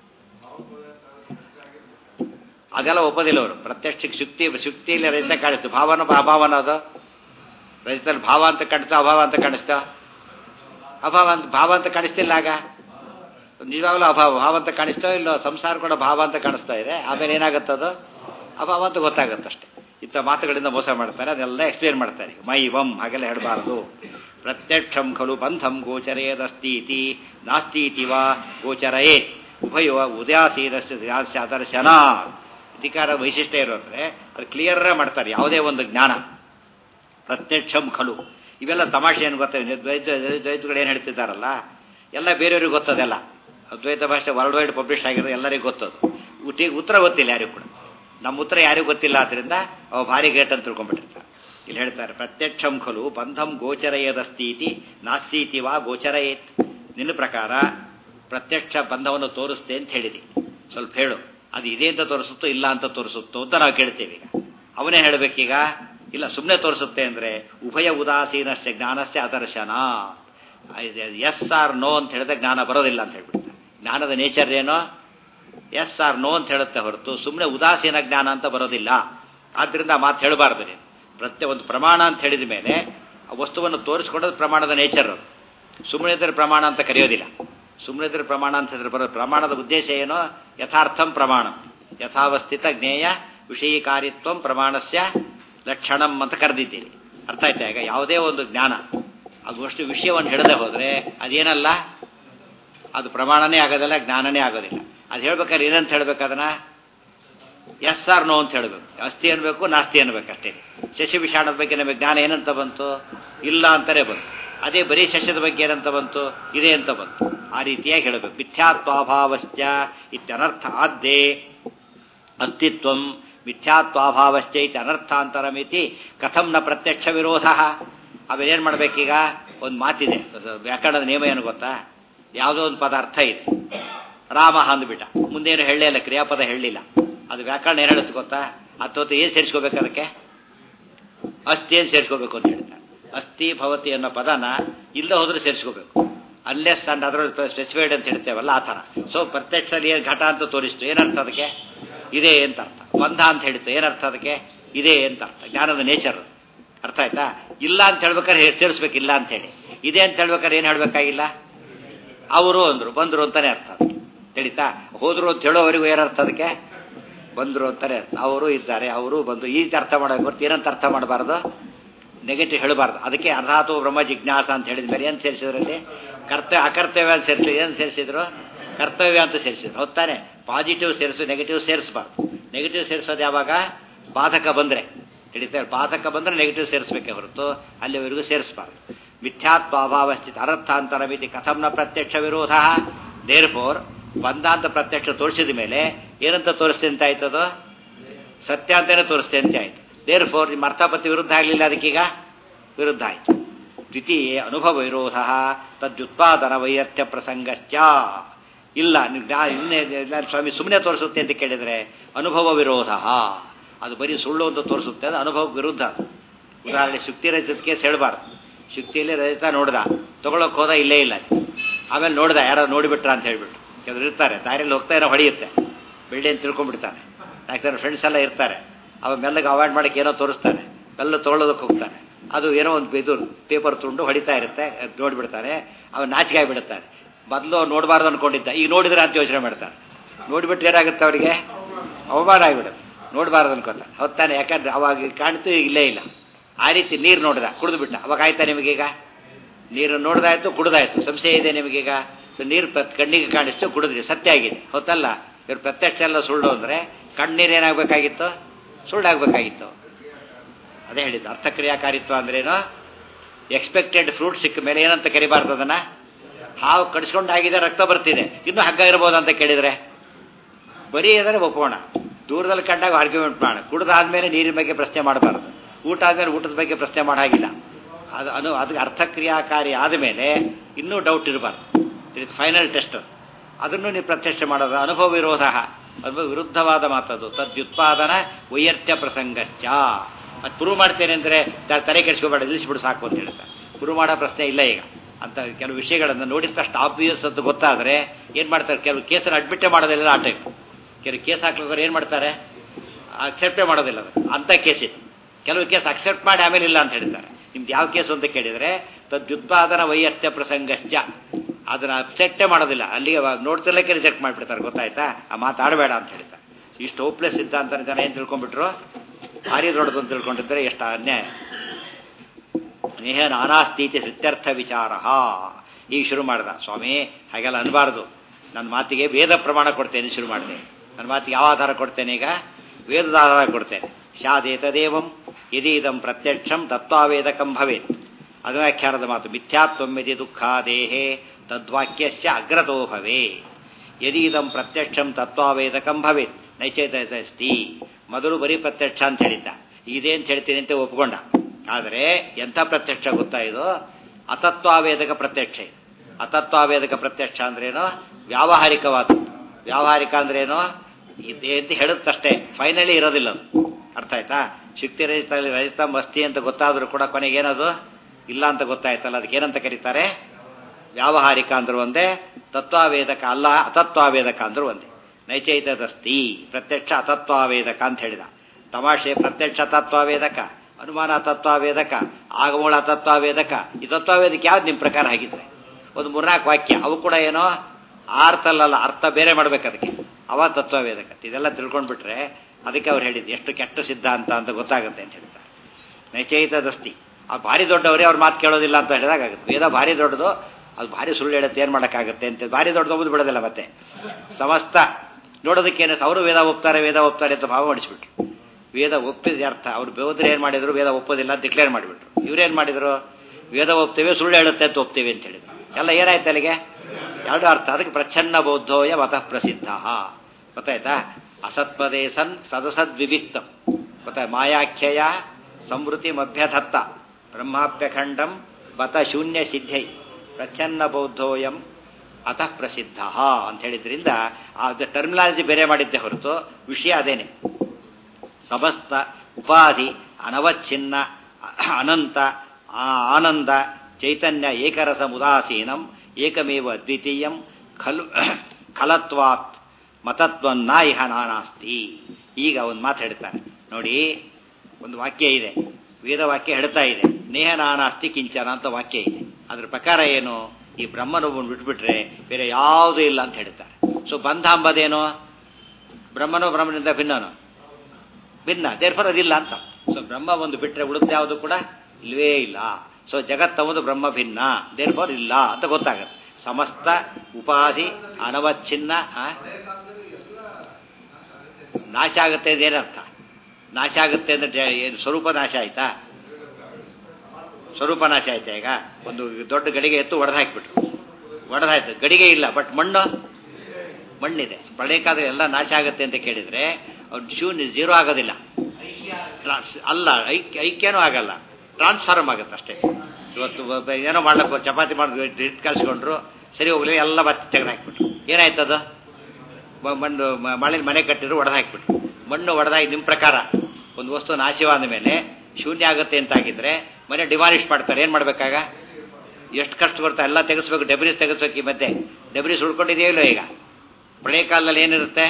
ಅದೆಲ್ಲ ಒಪ್ಪೋದಿಲ್ಲ ಅವರು. ಪ್ರತ್ಯಕ್ಷಕ್ಕೆ ಶುಕ್ತಿ ಶುಕ್ತಿಯಲ್ಲಿ ರಹಿತ ಕಾಣಿಸ್ತು, ಭಾವನ ಅಭಾವನ. ಅದು ರಹಿತಲ್ಲಿ ಭಾವ ಅಂತ ಕಾಣಿಸ್ತಾ, ಅಭಾವ ಅಂತ ಕಾಣಿಸ್ತಾ, ಅಭಾವ ಅಂತ ಭಾವ ಅಂತ ಕಾಣಿಸ್ತಿಲ್ಲ. ಆಗ ನಿಜವಾಗ್ಲೂ ಅಭಾವ ಭಾವ ಅಂತ ಕಾಣಿಸ್ತಾ ಇಲ್ಲ, ಸಂಸಾರ ಕೂಡ ಭಾವ ಅಂತ ಕಾಣಿಸ್ತಾ ಇದೆ. ಆಮೇಲೆ ಏನಾಗುತ್ತದು? ಅಭಾವ ಅಂತ ಗೊತ್ತಾಗುತ್ತಷ್ಟೆ. ಇಂಥ ಮಾತುಗಳಿಂದ ಮೋಸ ಮಾಡ್ತಾರೆ, ಅದೆಲ್ಲ ಎಕ್ಸ್ಪ್ಲೇನ್ ಮಾಡ್ತಾರೆ. ಮೈ ವಂ ಹಾಗೆಲ್ಲ ಹೇಳಬಾರದು. ಪ್ರತ್ಯಕ್ಷಂ ಖಲು ಬಂಧಂ ಗೋಚರೇದಸ್ತೀತಿ ನಾಸ್ತೀತಿ ವಾ ಗೋಚರಯೇ ಉಭಯೋ ಉದಯಾಸೀನಸ್ಯ ದರ್ಶನ. ಅಧಿಕಾರ ವೈಶಿಷ್ಟ್ಯ ಇರೋದ್ರೆ ಅದು ಕ್ಲಿಯರ್ ಮಾಡ್ತಾರೆ. ಯಾವುದೇ ಒಂದು ಜ್ಞಾನ ಪ್ರತ್ಯಕ್ಷಂ ಖಲು, ಇವೆಲ್ಲ ತಮಾಷೆ ಏನು ಗೊತ್ತಿದೆ, ದ್ವೈತ ದ್ವೈತಗಳು ಏನು ಹೇಳ್ತಿದ್ದಾರಲ್ಲ ಎಲ್ಲ ಬೇರೆಯವ್ರಿಗೆ ಗೊತ್ತದೆಲ್ಲ. ಅದ್ವೈತ ಭಾಷೆ ವರ್ಲ್ಡ್ ವೈಡ್ ಪಬ್ಲಿಷ್ ಆಗಿರೋದು ಎಲ್ಲರಿಗೂ ಗೊತ್ತದು. ಉಟಿ ಉತ್ತರ ಗೊತ್ತಿಲ್ಲ ಯಾರಿಗೂ ಕೂಡ. ನಮ್ಮ ಉತ್ತರ ಯಾರಿಗೂ ಗೊತ್ತಿಲ್ಲ, ಆದ್ದರಿಂದ ಅವು ಭಾರಿ ಗೇಟ್ ಅಂತ ತಿಳ್ಕೊಂಡ್ಬಿಟ್ಟಿರ್ತಾರೆ. ಇಲ್ಲಿ ಹೇಳ್ತಾರೆ ಪ್ರತ್ಯಕ್ಷಂ ಖಲು ಬಂಧಂ ಗೋಚರಯದಸ್ತೀತಿ ನಾಸ್ತೀತಿ ವಾ ಗೋಚರಯೇತ್. ನಿನ್ನ ಪ್ರಕಾರ ಪ್ರತ್ಯಕ್ಷ ಬಂಧವನ್ನು ತೋರಿಸ್ತೆ ಅಂತ ಹೇಳಿದಿ, ಸ್ವಲ್ಪ ಹೇಳು, ಅದು ಇದೆ ಅಂತ ತೋರಿಸುತ್ತೋ ಇಲ್ಲ ಅಂತ ತೋರಿಸುತ್ತೋ ಅಂತ ನಾವು ಕೇಳ್ತೇವೆ. ಈಗ ಅವನೇ ಹೇಳಬೇಕೀಗ, ಇಲ್ಲ ಸುಮ್ಮನೆ ತೋರಿಸುತ್ತೆ ಅಂದರೆ ಉಭಯ ಉದಾಸೀನಸ್ಯ ಜ್ಞಾನಸ್ಯ ಅದರ್ಶನ. ಎಸ್ ಆರ್ ನೋ ಅಂತ ಹೇಳಿದ್ರೆ ಜ್ಞಾನ ಬರೋದಿಲ್ಲ ಅಂತ ಹೇಳ್ಬಿಡ್ತಾರೆ. ಜ್ಞಾನದ ನೇಚರ್ ಏನೋ ಎಸ್ ಆರ್ ನೋ ಅಂತ ಹೇಳುತ್ತೆ ಹೊರತು ಸುಮ್ಮನೆ ಉದಾಸೀನ ಜ್ಞಾನ ಅಂತ ಬರೋದಿಲ್ಲ. ಆದ್ದರಿಂದ ಆ ಮಾತು ಹೇಳಬಾರ್ದು ನೀನು. ಪ್ರತ್ಯೇ ಒಂದು ಪ್ರಮಾಣ ಅಂತ ಹೇಳಿದ ಮೇಲೆ ಆ ವಸ್ತುವನ್ನು ತೋರಿಸ್ಕೊಂಡದ್ದು ಪ್ರಮಾಣದ ನೇಚರ್. ಸುಮ್ಮನೆ ಇದ್ರೆ ಪ್ರಮಾಣ ಅಂತ ಕರೆಯೋದಿಲ್ಲ. ಸುಮ್ಮನೆ ಇದ್ರೆ ಪ್ರಮಾಣ ಅಂತ ಹೇಳಿದ್ರೆ ಬರೋದು. ಪ್ರಮಾಣದ ಉದ್ದೇಶ ಏನೋ ಯಥಾರ್ಥಂ ಪ್ರಮಾಣ, ಯಥಾವಸ್ಥಿತ ಜ್ಞೇಯ ವಿಷಯೀಕಾರಿತ್ವಂ ಪ್ರಮಾಣಸ್ಯ ಲಕ್ಷಣಂ ಅಂತ ಕರೆದಿದ್ದೀರಿ. ಅರ್ಥ ಆಯ್ತಾ? ಈಗ ಯಾವುದೇ ಒಂದು ಜ್ಞಾನ ಅದು ಅಷ್ಟು ವಿಷಯವನ್ನು ಹಿಡದೆ ಹೋದರೆ ಅದೇನಲ್ಲ, ಅದು ಪ್ರಮಾಣನೇ ಆಗೋದಿಲ್ಲ, ಜ್ಞಾನನೇ ಆಗೋದಿಲ್ಲ. ಅದು ಹೇಳ್ಬೇಕಾದ್ರೆ ಏನಂತ ಹೇಳ್ಬೇಕು, ಅದನ್ನ ಎಸ್ ಆರ್ ನೋ ಅಂತ ಹೇಳಬೇಕು. ಅಸ್ತಿ ಅನ್ಬೇಕು, ನಾಸ್ತಿ ಅನ್ಬೇಕು ಅಷ್ಟೇ. ಶಶ ವಿಷಾಣದ ಬಗ್ಗೆ ನಮಗೆ ಜ್ಞಾನ ಏನಂತ ಬಂತು, ಇಲ್ಲ ಅಂತಾನೆ ಬಂತು. ಅದೇ ಬರೀ ಶಶದ ಬಗ್ಗೆ ಏನಂತ ಬಂತು, ಇದೆ ಅಂತ ಬಂತು. ಆ ರೀತಿಯಾಗಿ ಹೇಳಬೇಕು. ಮಿಥ್ಯಾತ್ವಾಭಾವಶ್ಚ ಇತ್ಯನರ್ಥ ಆದ್ದೇ ಅಸ್ತಿತ್ವಂ ಮಿಥ್ಯಾತ್ವಾಭಾವಶ್ಚ ಇತಿ ಅನರ್ಥಾಂತರಮಿತಿ ಕಥಂ ನ ಪ್ರತ್ಯಕ್ಷ ವಿರೋಧ. ಅವೇನೇನು ಮಾಡಬೇಕೀಗ, ಒಂದು ಮಾತಿದೆ, ವ್ಯಾಕರಣದ ನಿಯಮ ಏನು ಗೊತ್ತಾ, ಯಾವುದೋ ಒಂದು ಪದ ಅರ್ಥ ಇದೆ, ರಾಮ ಅಂದ್ಬಿಟ್ಟ, ಮುಂದೇನು ಹೇಳಲೇ ಇಲ್ಲ, ಕ್ರಿಯಾಪದ ಹೇಳಲಿಲ್ಲ. ಅದು ವ್ಯಾಕರಣ ಏನು ಹೇಳುತ್ತೆ ಗೊತ್ತಾ, ಅಥವಾ ಏನು ಸೇರಿಸ್ಕೋಬೇಕು ಅದಕ್ಕೆ, ಅಸ್ಥಿ ಏನು ಸೇರಿಸ್ಕೋಬೇಕು ಅಂತ ಹೇಳ್ತಾರೆ. ಅಸ್ಥಿ ಭವತಿ ಅನ್ನೋ ಪದನ ಇಲ್ಲ ಹೋದ್ರೆ ಸೇರಿಸ್ಕೋಬೇಕು. ಅನ್ಲೆಸ್ ಅಂಡ್ ಅದರಲ್ಲಿ ಸ್ಪೆಸಿಫೈಡ್ ಅಂತ ಹೇಳ್ತೇವಲ್ಲ ಆ ಥರ. ಸೊ ಪ್ರತ್ಯಕ್ಷದಲ್ಲಿ ಏನು ಘಟ ಅಂತ ತೋರಿಸ್ತು, ಏನರ್ಥ ಅದಕ್ಕೆ, ಇದೆ ಅಂತ ಅರ್ಥ. ಬಂಧ ಅಂತ ಹೇಳ್ತು, ಏನರ್ಥ ಅದಕ್ಕೆ, ಇದೆ ಅಂತ ಅರ್ಥ. ಜ್ಞಾನದ ನೇಚರ್ ಅರ್ಥ ಆಯ್ತಾ. ಇಲ್ಲ ಅಂತ ಹೇಳ್ಬೇಕಾದ್ರೆ ಸೇರಿಸ್ಬೇಕು, ಇಲ್ಲ ಅಂತ ಹೇಳಿ. ಇದೆ ಅಂತ ಹೇಳ್ಬೇಕಾದ್ರೆ ಏನು ಹೇಳ್ಬೇಕಾಗಿಲ್ಲ, ಅವರು ಅಂದ್ರು ಬಂದರು ಅಂತಾನೆ ಅರ್ಥ. ತಿಳಿತಾ? ಹೋದ್ರು ಅಂತ ಹೇಳೋವರೆಗೂ ಏನರ್ಥ ಅದಕ್ಕೆ, ಬಂದರು ಅಂತಾನೆ ಅರ್ಥ. ಅವರು ಇದ್ದಾರೆ, ಅವರು ಬಂದು ಈ ಅರ್ಥ ಮಾಡಬೇಕು ಹೊರತು ಏನಂತ ಅರ್ಥ ಮಾಡಬಾರ್ದು, ನೆಗೆಟಿವ್ ಹೇಳಬಾರ್ದು. ಅದಕ್ಕೆ ಅರ್ಹಾತು ಬ್ರಹ್ಮ ಜಿಜ್ಞಾಸ ಅಂತ ಹೇಳಿದ ಮೇಲೆ ಏನು ಸೇರಿಸಿದ್ರಲ್ಲಿ ಕರ್ತವ್ಯ ಅಕರ್ತವ್ಯ ಅಂತ ಸೇರಿಸಿ ಏನು ಸೇರಿಸಿದ್ರು, ಕರ್ತವ್ಯ ಅಂತ ಸೇರಿಸಿದ್ರು. ಹೊತ್ತಾನೆ ಪಾಸಿಟಿವ್ ಸೇರಿಸು, ನೆಗೆಟಿವ್ ಸೇರಿಸಬಾರ್ದು. ನೆಗೆಟಿವ್ ಸೇರಿಸೋದು ಯಾವಾಗ, ಬಾಧಕ ಬಂದರೆ. ತಿಳಿತಾರೆ? ಬಾಧಕ ಬಂದರೆ ನೆಗೆಟಿವ್ ಸೇರಿಸಬೇಕೆ ಹೊರತು ಅಲ್ಲಿವರೆಗೂ ಸೇರಿಸಬಾರ್ದು. ಮಿಥ್ಯಾತ್ವಾಭಾವಸ್ಥಿತ ಅನರ್ಥಾಂತರ ಮಿತಿ ಕಥಂನ ಪ್ರತ್ಯಕ್ಷ ವಿರೋಧ. ದೇರ್ ಫೋರ್ ಬಂಧ ಅಂತ ಪ್ರತ್ಯಕ್ಷ ತೋರಿಸಿದ ಮೇಲೆ ಏನಂತ ತೋರಿಸ್ತೆ ಅಂತ ಆಯ್ತದೋ, ಸತ್ಯ ಅಂತಲೇ ತೋರಿಸ್ತೆ ಅಂತ ಆಯ್ತು. ದೇರ್ ಫೋರ್ ನಿಮ್ಮ ಅರ್ಥಾಪತ್ತಿ ವಿರುದ್ಧ ಆಗಲಿಲ್ಲ, ಅದಕ್ಕೀಗ ವಿರುದ್ಧ ಆಯಿತು. ದ್ವಿತೀಯ ಅನುಭವ ವಿರೋಧ ತದ್ಯುತ್ಪಾದನ ವೈಯರ್ಥ್ಯ ಪ್ರಸಂಗಶ್ಚ. ಇಲ್ಲ ಇನ್ನೇ ಸ್ವಾಮಿ ಸುಮ್ಮನೆ ತೋರಿಸುತ್ತೆ ಅಂತ ಕೇಳಿದರೆ ಅನುಭವ ವಿರೋಧ, ಅದು ಬರೀ ಸುಳ್ಳು ಅಂತ ತೋರಿಸುತ್ತೆ, ಅದು ಅನುಭವ ವಿರುದ್ಧ. ಉದಾಹರಣೆ ಶುಕ್ತಿ ರಜತ ಕೇಸ್ ಹೇಳಬಾರ್ದು. ಶುಕ್ತಿಯಲ್ಲಿ ರಜತ ನೋಡ್ದ, ತೊಗೊಳಕ್ಕೆ ಹೋದ, ಇಲ್ಲೇ ಇಲ್ಲ. ಆಮೇಲೆ ನೋಡ್ದ, ಯಾರೋ ನೋಡಿಬಿಟ್ರ ಅಂತ ಹೇಳ್ಬಿಟ್ಟು. ಕೆಲವರು ಇರ್ತಾರೆ ದಾರಿಯಲ್ಲಿ ಹೋಗ್ತಾ ಏನೋ ಹೊಡೆಯುತ್ತೆ, ಬೆಳ್ಳಿ ಅಂತ ತಿಳ್ಕೊಂಡ್ಬಿಡ್ತಾನೆ. ಯಾಕಂದ್ರೆ ಫ್ರೆಂಡ್ಸ್ ಎಲ್ಲ ಇರ್ತಾರೆ, ಅವ ಮೆಲ್ಲಗೆ ಅವಾಯ್ಡ್ ಮಾಡೋಕ್ಕೆ ಏನೋ ತೋರಿಸ್ತಾನೆ, ಮೆಲ್ಲ ತೊಗೊಳೋದಕ್ಕೆ ಹೋಗ್ತಾನೆ. ಅದು ಏನೋ ಒಂದು ಇದು ಪೇಪರ್ ತುಂಡು ಹೊಡಿತಾ ಇರುತ್ತೆ, ನೋಡಿಬಿಡ್ತಾನೆ. ಅವನು ನಾಚಿಕೆ ಆಗಿಬಿಡುತ್ತಾನೆ. ಮೊದಲು ನೋಡಬಾರ್ದು ಅಂದ್ಕೊಂಡಿದ್ದ, ಈಗ ನೋಡಿದ್ರೆ ಅಂತ ಯೋಚನೆ ಮಾಡ್ತಾನೆ. ನೋಡಿಬಿಟ್ರೆ ಏನಾಗುತ್ತೆ ಅವರಿಗೆ, ಅವಮಾನ ಆಗಿಬಿಡುತ್ತೆ. ನೋಡಬಾರ್ದು ಅನ್ಕೋತಾನೆ, ಹೊತ್ತಾನೆ. ಯಾಕಂದ್ರೆ ಅವಾಗ ಕಾಣ್ತು, ಈಗ ಇಲ್ಲೇ ಇಲ್ಲ. ಆ ರೀತಿ ನೀರು ನೋಡ್ದ, ಕುಡಿದು ಬಿಟ್ಟ, ಅವಾಗ ಆಯ್ತಾ ನಿಮಗೀಗ? ನೀರು ನೋಡ್ದಾಯ್ತು, ಕುಡ್ದಾಯ್ತು, ಸಂಶಯ ಇದೆ ನಿಮಗೀಗ. ಸೊ ನೀರು ಕಣ್ಣಿಗೆ ಕಾಣಿಸ್ತು, ಕುಡಿದ್ರಿ, ಸತ್ಯ ಆಗಿದೆ. ಹೊತ್ತಲ್ಲ, ಇವ್ರು ಪ್ರತ್ಯಕ್ಷ ಎಲ್ಲ ಸುಳ್ಳು ಅಂದರೆ ಕಣ್ಣೀರು ಏನಾಗಬೇಕಾಗಿತ್ತು, ಸುಳ್ಳಾಗಬೇಕಾಗಿತ್ತು. ಅದೇ ಹೇಳಿದ್ದು ಅರ್ಥಕ್ರಿಯಾಕಾರಿತ್ವ ಅಂದ್ರೇನು, ಎಕ್ಸ್ಪೆಕ್ಟೆಡ್ ಫ್ರೂಟ್ ಸಿಕ್ಕ ಮೇಲೆ ಏನಂತ ಕರಿಬಾರ್ದು ಅದನ್ನು. ಹಾವು ಕಡಿಸ್ಕೊಂಡಾಗಿದೆ, ರಕ್ತ ಬರ್ತಿದೆ, ಇನ್ನೂ ಹಗ್ಗ ಇರ್ಬೋದು ಅಂತ ಕೇಳಿದರೆ ಬರೀ ಅಂದರೆ ಒಪ್ಪೋಣ. ದೂರದಲ್ಲಿ ಕಂಡಾಗ ಆರ್ಗ್ಯುಮೆಂಟ್ ಮಾಡೋಣ. ಕುಡಿದಾದ್ಮೇಲೆ ನೀರಿನ ಬಗ್ಗೆ ಪ್ರಶ್ನೆ ಮಾಡಬಾರ್ದು, ಊಟ ಆದಮೇಲೆ ಊಟದ ಬಗ್ಗೆ ಪ್ರಶ್ನೆ ಮಾಡೋ ಹಾಗಿಲ್ಲ. ಅದು ಅನು ಅದಕ್ಕೆ ಅರ್ಥಕ್ರಿಯಾಕಾರಿ ಆದಮೇಲೆ ಇನ್ನೂ ಡೌಟ್ ಇರಬಾರ್ದು. ಇದು ಫೈನಲ್ ಟೆಸ್ಟ್. ಅದನ್ನು ನೀವು ಪ್ರತ್ಯಕ್ಷ ಮಾಡೋದು ಅನುಭವ ವಿರೋಧ, ಅನುಭವ ವಿರುದ್ಧವಾದ ಮಾತದು. ತದ್ಯುತ್ಪಾದನ ವೈಯರ್ಥ್ಯ ಪ್ರಸಂಗಶ್ಚ. ಅದು ಪ್ರೂವ್ ಮಾಡ್ತೇನೆ ಅಂದರೆ ತಲೆ ಕೆಡಿಸ್ಕೋಬೇಡ, ನಿಲ್ಲಿಸ್ಬಿಡು ಸಾಕು ಅಂತ ಹೇಳ್ತಾರೆ. ಪ್ರೂವ್ ಮಾಡೋ ಪ್ರಶ್ನೆ ಇಲ್ಲ ಈಗ ಅಂತ. ಕೆಲವು ವಿಷಯಗಳನ್ನು ನೋಡಿದ ತಕ್ಷಣ ಆಬ್ವಿಯಸ್ ಅಂತ ಗೊತ್ತಾದರೆ ಏನು ಮಾಡ್ತಾರೆ, ಕೆಲವು ಕೇಸನ್ನು ಅಡ್ಮಿಟ್ಟೇ ಮಾಡೋದಿಲ್ಲ. ಆ ಟೈಪ್ ಕೆಲವು ಕೇಸ್ ಹಾಕ್ಲಿಕ್ಕೆ ಏನು ಮಾಡ್ತಾರೆ, ಅಕ್ಸೆಪ್ಟೇ ಮಾಡೋದಿಲ್ಲ. ಅದು ಅಂಥ ಕೇಸ್ ಇದು. ಕೆಲವು ಕೇಸ್ ಅಕ್ಸೆಪ್ಟ್ ಮಾಡಿ ಆಮೇಲೆ ಇಲ್ಲ ಅಂತ ಹೇಳ್ತಾರೆ. ನಿಮ್ದು ಯಾವ ಕೇಸು ಅಂತ ಕೇಳಿದರೆ ತದ್ಯುತ್ಪಾದನ ವೈಯರ್ಥ್ಯ ಪ್ರಸಂಗಶ್ಚ, ಅದನ್ನು ಅಕ್ಸೆಪ್ಟೇ ಮಾಡೋದಿಲ್ಲ. ಅಲ್ಲಿಗೆ ನೋಡ್ತಿರ್ಲಿಕ್ಕೆ ರಿಜೆಕ್ಟ್ ಮಾಡಿಬಿಡ್ತಾರೆ. ಗೊತ್ತಾಯ್ತಾ? ಆ ಮಾತಾಡಬೇಡ ಅಂತ ಹೇಳ್ತಾರೆ. ಇಷ್ಟು ಹೋಪ್ಲೆಸ್ ಇದ್ದ ಅಂತ ಜನ ಏನು ತಿಳ್ಕೊಂಡ್ಬಿಟ್ರು, ಭಾರಿ ದೊಡ್ಡದು ಅಂತ ತಿಳ್ಕೊಂಡಿದ್ದಾರೆ. ಎಷ್ಟು ಅನ್ಯಾಯ. ನೇಹ ನಾನಾಸ್ತೀತಿ ಸತ್ಯರ್ಥ ವಿಚಾರ. ಈಗ ಶುರು ಮಾಡ್ದ ಸ್ವಾಮಿ, ಹಾಗೆಲ್ಲ ಅನ್ಬಾರ್ದು. ನನ್ನ ಮಾತಿಗೆ ವೇದ ಪ್ರಮಾಣ ಕೊಡ್ತೇನೆ ಶುರು ಮಾಡಿದೆ. ನನ್ನ ಮಾತಿಗೆ ಯಾವ ಆಧಾರ ಕೊಡ್ತೇನೆ, ಈಗ ವೇದದ ಆಧಾರ ಕೊಡ್ತೇನೆ. ಸ್ಯಾದೇತದೇವಂ ಯದೀದಂ ಪ್ರತ್ಯಕ್ಷಂ ತತ್ವಾವೇದಕಂ ಭವೇತ್. ಅದು ವ್ಯಾಖ್ಯಾನದ ಮಾತು. ಮಿಥ್ಯಾತ್ವಂ ಯದಿ ದುಃಖಾದೇಹೇ ತದ್ವಾಕ್ಯಸ್ಯ ಅಗ್ರತೋ ಭವೇ ಯದೀದಂ ಪ್ರತ್ಯಕ್ಷಂ ತತ್ವಾವೇದಕಂ ಭವೇತ್ ನೈಚೇತಸ್ತಿ. ಮೊದಲು ಬರೀ ಪ್ರತ್ಯಕ್ಷ ಅಂತ ಹೇಳಿದ್ದ, ಇದೇಂತ ಹೇಳ್ತೀನಿ ಅಂತ ಒಪ್ಕೊಂಡ. ಆದರೆ ಎಂಥ ಪ್ರತ್ಯಕ್ಷ ಗೊತ್ತಾ ಇದು? ಅತತ್ವಾವೇದಕ ಪ್ರತ್ಯಕ್ಷ. ಅತತ್ವಾವೇದಕ ಪ್ರತ್ಯಕ್ಷ ಅಂದ್ರೇನು? ವ್ಯಾವಹಾರಿಕವಾದದ್ದು. ವ್ಯಾವಹಾರಿಕ ಅಂದ್ರೇನು? ಇದೆ ಅಂತ ಹೇಳುತ್ತಷ್ಟೇ, ಫೈನಲಿ ಇರೋದಿಲ್ಲ ಅದು. ಅರ್ಥ ಆಯ್ತಾ? ಶಕ್ತಿ ರಹಿತದಲ್ಲಿ ರಹಿತ ಮಸ್ತಿ ಅಂತ ಗೊತ್ತಾದರೂ ಕೂಡ ಕೊನೆಗೇನದು ಇಲ್ಲ ಅಂತ ಗೊತ್ತಾಯ್ತಲ್ಲ, ಅದಕ್ಕೆ ಏನಂತ ಕರೀತಾರೆ? ವ್ಯಾವಹಾರಿಕ ಅಂದ್ರೂ ಒಂದೇ, ತತ್ವಾವೇದಕ ಅಲ್ಲ ಅತತ್ವಾವೇದಕ ಅಂದ್ರೂ ಒಂದೇ. ನೈಚೈತದಸ್ತಿ ಪ್ರತ್ಯಕ್ಷ ಅತತ್ವಾವೇದಕ ಅಂತ ಹೇಳಿದ. ತಮಾಷೆ, ಪ್ರತ್ಯಕ್ಷ ತತ್ವಾವೇದಕ, ಅನುಮಾನ ತತ್ವಾವೇದಕ, ಆಗಮೂಲ ತತ್ವಾವೇದಕ. ಈ ತತ್ವಾವೇದಕ ಯಾವ್ದು ನಿಮ್ಮ ಪ್ರಕಾರ ಆಗಿದ್ರೆ? ಒಂದು ಮೂರ್ನಾಲ್ಕು ವಾಕ್ಯ, ಅವು ಕೂಡ ಏನೋ ಅರ್ಥಲ್ಲಲ್ಲ, ಅರ್ಥ ಬೇರೆ ಮಾಡ್ಬೇಕು ಅದಕ್ಕೆ, ಅವ ತತ್ವವೇದಕ. ಇದೆಲ್ಲ ತಿಳ್ಕೊಂಡ್ಬಿಟ್ರೆ ಅದಕ್ಕೆ ಅವ್ರು ಹೇಳಿದ್ದು ಎಷ್ಟು ಕೆಟ್ಟ ಸಿದ್ಧಾಂತ ಅಂತ ಗೊತ್ತಾಗುತ್ತೆ ಅಂತ ಹೇಳ್ತಾರೆ. ನೈಚೈತದಸ್ತಿ ಆ ಭಾರಿ ದೊಡ್ಡವರೇ ಅವ್ರ ಮಾತು ಕೇಳೋದಿಲ್ಲ ಅಂತ ಹೇಳಿದಾಗುತ್ತೆ. ವೇದ ಭಾರಿ ದೊಡ್ಡದು, ಅದು ಭಾರಿ ಸುಳ್ಳು ಹೇಳುತ್ತೆ, ಏನು ಮಾಡೋಕ್ಕಾಗುತ್ತೆ ಅಂತ. ಭಾರಿ ದೊಡ್ಡದು ಓದು ಬಿಡೋದಿಲ್ಲ ಮತ್ತೆ ಸಮಸ್ತ ನೋಡೋದಕ್ಕೇನು, ಅವರು ವೇದ ಒಪ್ತಾರೆ ವೇದ ಒಪ್ತಾರೆ ಅಂತ ಭಾವ ಮಾಡಿಸ್ಬಿಟ್ರು. ವೇದ ಒಪ್ಪಿದ ಅರ್ಥ ಅವ್ರು ಬೇದ್ರೆ ಏನು ಮಾಡಿದ್ರು, ವೇದ ಒಪ್ಪೋದಿಲ್ಲ ಅಂತ ಡಿಕ್ಲೇರ್ ಮಾಡಿಬಿಟ್ರು. ಇವ್ರೇನು ಮಾಡಿದ್ರು, ವೇದ ಒಪ್ತೇವೆ ಸುಳ್ಳು ಹೇಳುತ್ತೆ ಅಂತ ಒಪ್ತೇವೆ ಅಂತ ಹೇಳಿದ್ರು. ಎಲ್ಲ ಏನಾಯ್ತು ಅಲ್ಲಿಗೆ? ಎರಡು ಅರ್ಥ. ಅದಕ್ಕೆ ಪ್ರಚ್ಛನ್ನ ಬೌದ್ಧೋಯ ಮತಃ ಪ್ರಸಿದ್ಧ. ಗೊತ್ತಾಯ್ತಾ? ಅಸತ್ಪದೇ ಸನ್ ಸದಸದ್ವಿವಿಕ್ತಂ ಗೊತ್ತಾ? ಮಾಯಾಖ್ಯಯ ಸಂವೃತಿ ಮಭ್ಯಧತ್ತ ಬ್ರಹ್ಮಾಪ್ಯಖಂಡಂ ಬತ ಶೂನ್ಯ ಸಿದ್ಧೈ ಪ್ರಚ್ಛನ್ನ ಬೌದ್ಧೋಯಂ ಅತಃ ಪ್ರಸಿದ್ಧ ಅಂತ ಹೇಳಿದ್ರಿಂದ ಅದು ಟರ್ಮಿನಾಲಜಿ ಬೇರೆ ಮಾಡಿದ್ದೆ ಹೊರತು ವಿಷಯ ಅದೇನೆ. ಸಮಸ್ತ ಉಪಾಧಿ ಅನವಚ್ಛಿನ್ನ ಅನಂತ ಆನಂದ ಚೈತನ್ಯ ಏಕರಸ ಮುದಾಸೀನಂ ಏಕಮೇವ ದ್ವಿತೀಯಂ ಖಲು ಖಲತ್ವಾತ್ ಮತತ್ವನ್ನ ಇಹ ನಾನಾಸ್ತಿ. ಈಗ ಒಂದು ಮಾತು ಹೇಳ್ತಾರೆ ನೋಡಿ, ಒಂದು ವಾಕ್ಯ ಇದೆ, ವೇದವಾಕ್ಯ ಹೇಳ್ತಾ ಇದೆ, ನೇಹ ನಾನಾಸ್ತಿ ಕಿಂಚನ ಅಂತ ವಾಕ್ಯ ಇದೆ. ಅದ್ರ ಪ್ರಕಾರ ಏನು? ಈ ಬ್ರಹ್ಮನೊಬ್ಬನು ಬಿಟ್ಬಿಟ್ರೆ ಬೇರೆ ಯಾವುದೂ ಇಲ್ಲ ಅಂತ ಹೇಳ್ತಾರೆ. ಸೊ ಬಂಧ ಅಂಬದೇನು? ಬ್ರಹ್ಮನೋ ಬ್ರಹ್ಮನಿಂದ ಭಿನ್ನನೋ? ಭಿನ್ನ, ದೇರ್ಫರ್ ಅದಿಲ್ಲ ಅಂತ. ಸೊ ಬ್ರಹ್ಮ ಒಂದು ಬಿಟ್ಟರೆ ಉಳಿದ ಯಾವುದು ಕೂಡ ಇಲ್ವೇ ಇಲ್ಲ. ಸೊ ಜಗತ್ತಂಬುದು ಬ್ರಹ್ಮ ಭಿನ್ನ, ದೇರ್ಫರ್ ಇಲ್ಲ ಅಂತ ಗೊತ್ತಾಗುತ್ತೆ. ಸಮಸ್ತ ಉಪಾಧಿ ಅನವಚ್ಛಿನ್ನ ನಾಶ ಆಗುತ್ತೆ ಅಂದ್ರೆ ಏನರ್ಥ? ನಾಶ ಆಗುತ್ತೆ ಅಂದ್ರೆ ಸ್ವರೂಪ ನಾಶ ಆಯ್ತಾ? ಸ್ವರೂಪ ನಾಶ ಆಯ್ತಾ? ಈಗ ಒಂದು ದೊಡ್ಡ ಗಡಿಗೆ ಎತ್ತು ಒಡೆದು ಹಾಕಿಬಿಟ್ರು, ಒಡೆದಾಯ್ತು, ಗಡಿಗೆ ಇಲ್ಲ, ಬಟ್ ಮಣ್ಣು ಮಣ್ಣಿದೆ. ಪ್ರಳಯಕ್ಕಾದ್ರೆ ಎಲ್ಲ ನಾಶ ಆಗುತ್ತೆ ಅಂತ ಕೇಳಿದ್ರೆ ಅವ್ನು ಶೂನ್ಯ ಜೀರೋ ಆಗೋದಿಲ್ಲ. ಅಲ್ಲ, ಐಕ್ಯ ಐಕ್ಯನೂ ಆಗಲ್ಲ, ಟ್ರಾನ್ಸ್ಫಾರ್ಮ್ ಆಗುತ್ತೆ ಅಷ್ಟೇ. ಇವತ್ತು ಏನೋ ಮಾಡ್ಲಿಕ್ಕೆ ಚಪಾತಿ ಮಾಡಿ ಹಿಟ್ಟು ಕಳಿಸ್ಕೊಂಡ್ರು, ಸರಿ ಹೋಗ್ಲಿ, ಎಲ್ಲ ಬತ್ತಿ ತೆಗೆದು ಹಾಕ್ಬಿಟ್ರು. ಏನಾಯ್ತದು? ಮಣ್ಣು ಮಳೆ ಮನೆ ಕಟ್ಟಿದ್ರು ಒಡೆದು ಹಾಕ್ಬಿಟ್ರು. ಮಣ್ಣು ಒಡೆದಾಗಿ ನಿಮ್ಮ ಪ್ರಕಾರ ಒಂದು ವಸ್ತು ನಾಶವಾದ ಮೇಲೆ ಶೂನ್ಯ ಆಗುತ್ತೆ ಅಂತಾಗಿದ್ರೆ ಮನೆ ಡಿಮಾಲಿಷ್ ಮಾಡ್ತಾರೆ. ಏನು ಮಾಡ್ಬೇಕಾಗ? ಎಷ್ಟು ಕಷ್ಟ ಬರ್ತಾ ಎಲ್ಲ ತೆಗೆಸ್ಬೇಕು, ಡೆಬ್ರೀಸ್ ತೆಗೆಸ್ಬೇಕು. ಈ ಮಧ್ಯೆ ಡೆಬ್ರೀಸ್ ಉಳ್ಕೊಂಡಿದೆಯೋ ಇಲ್ಲೋ? ಈಗ ಪ್ರಳಯ ಕಾಲದಲ್ಲಿ ಏನಿರುತ್ತೆ?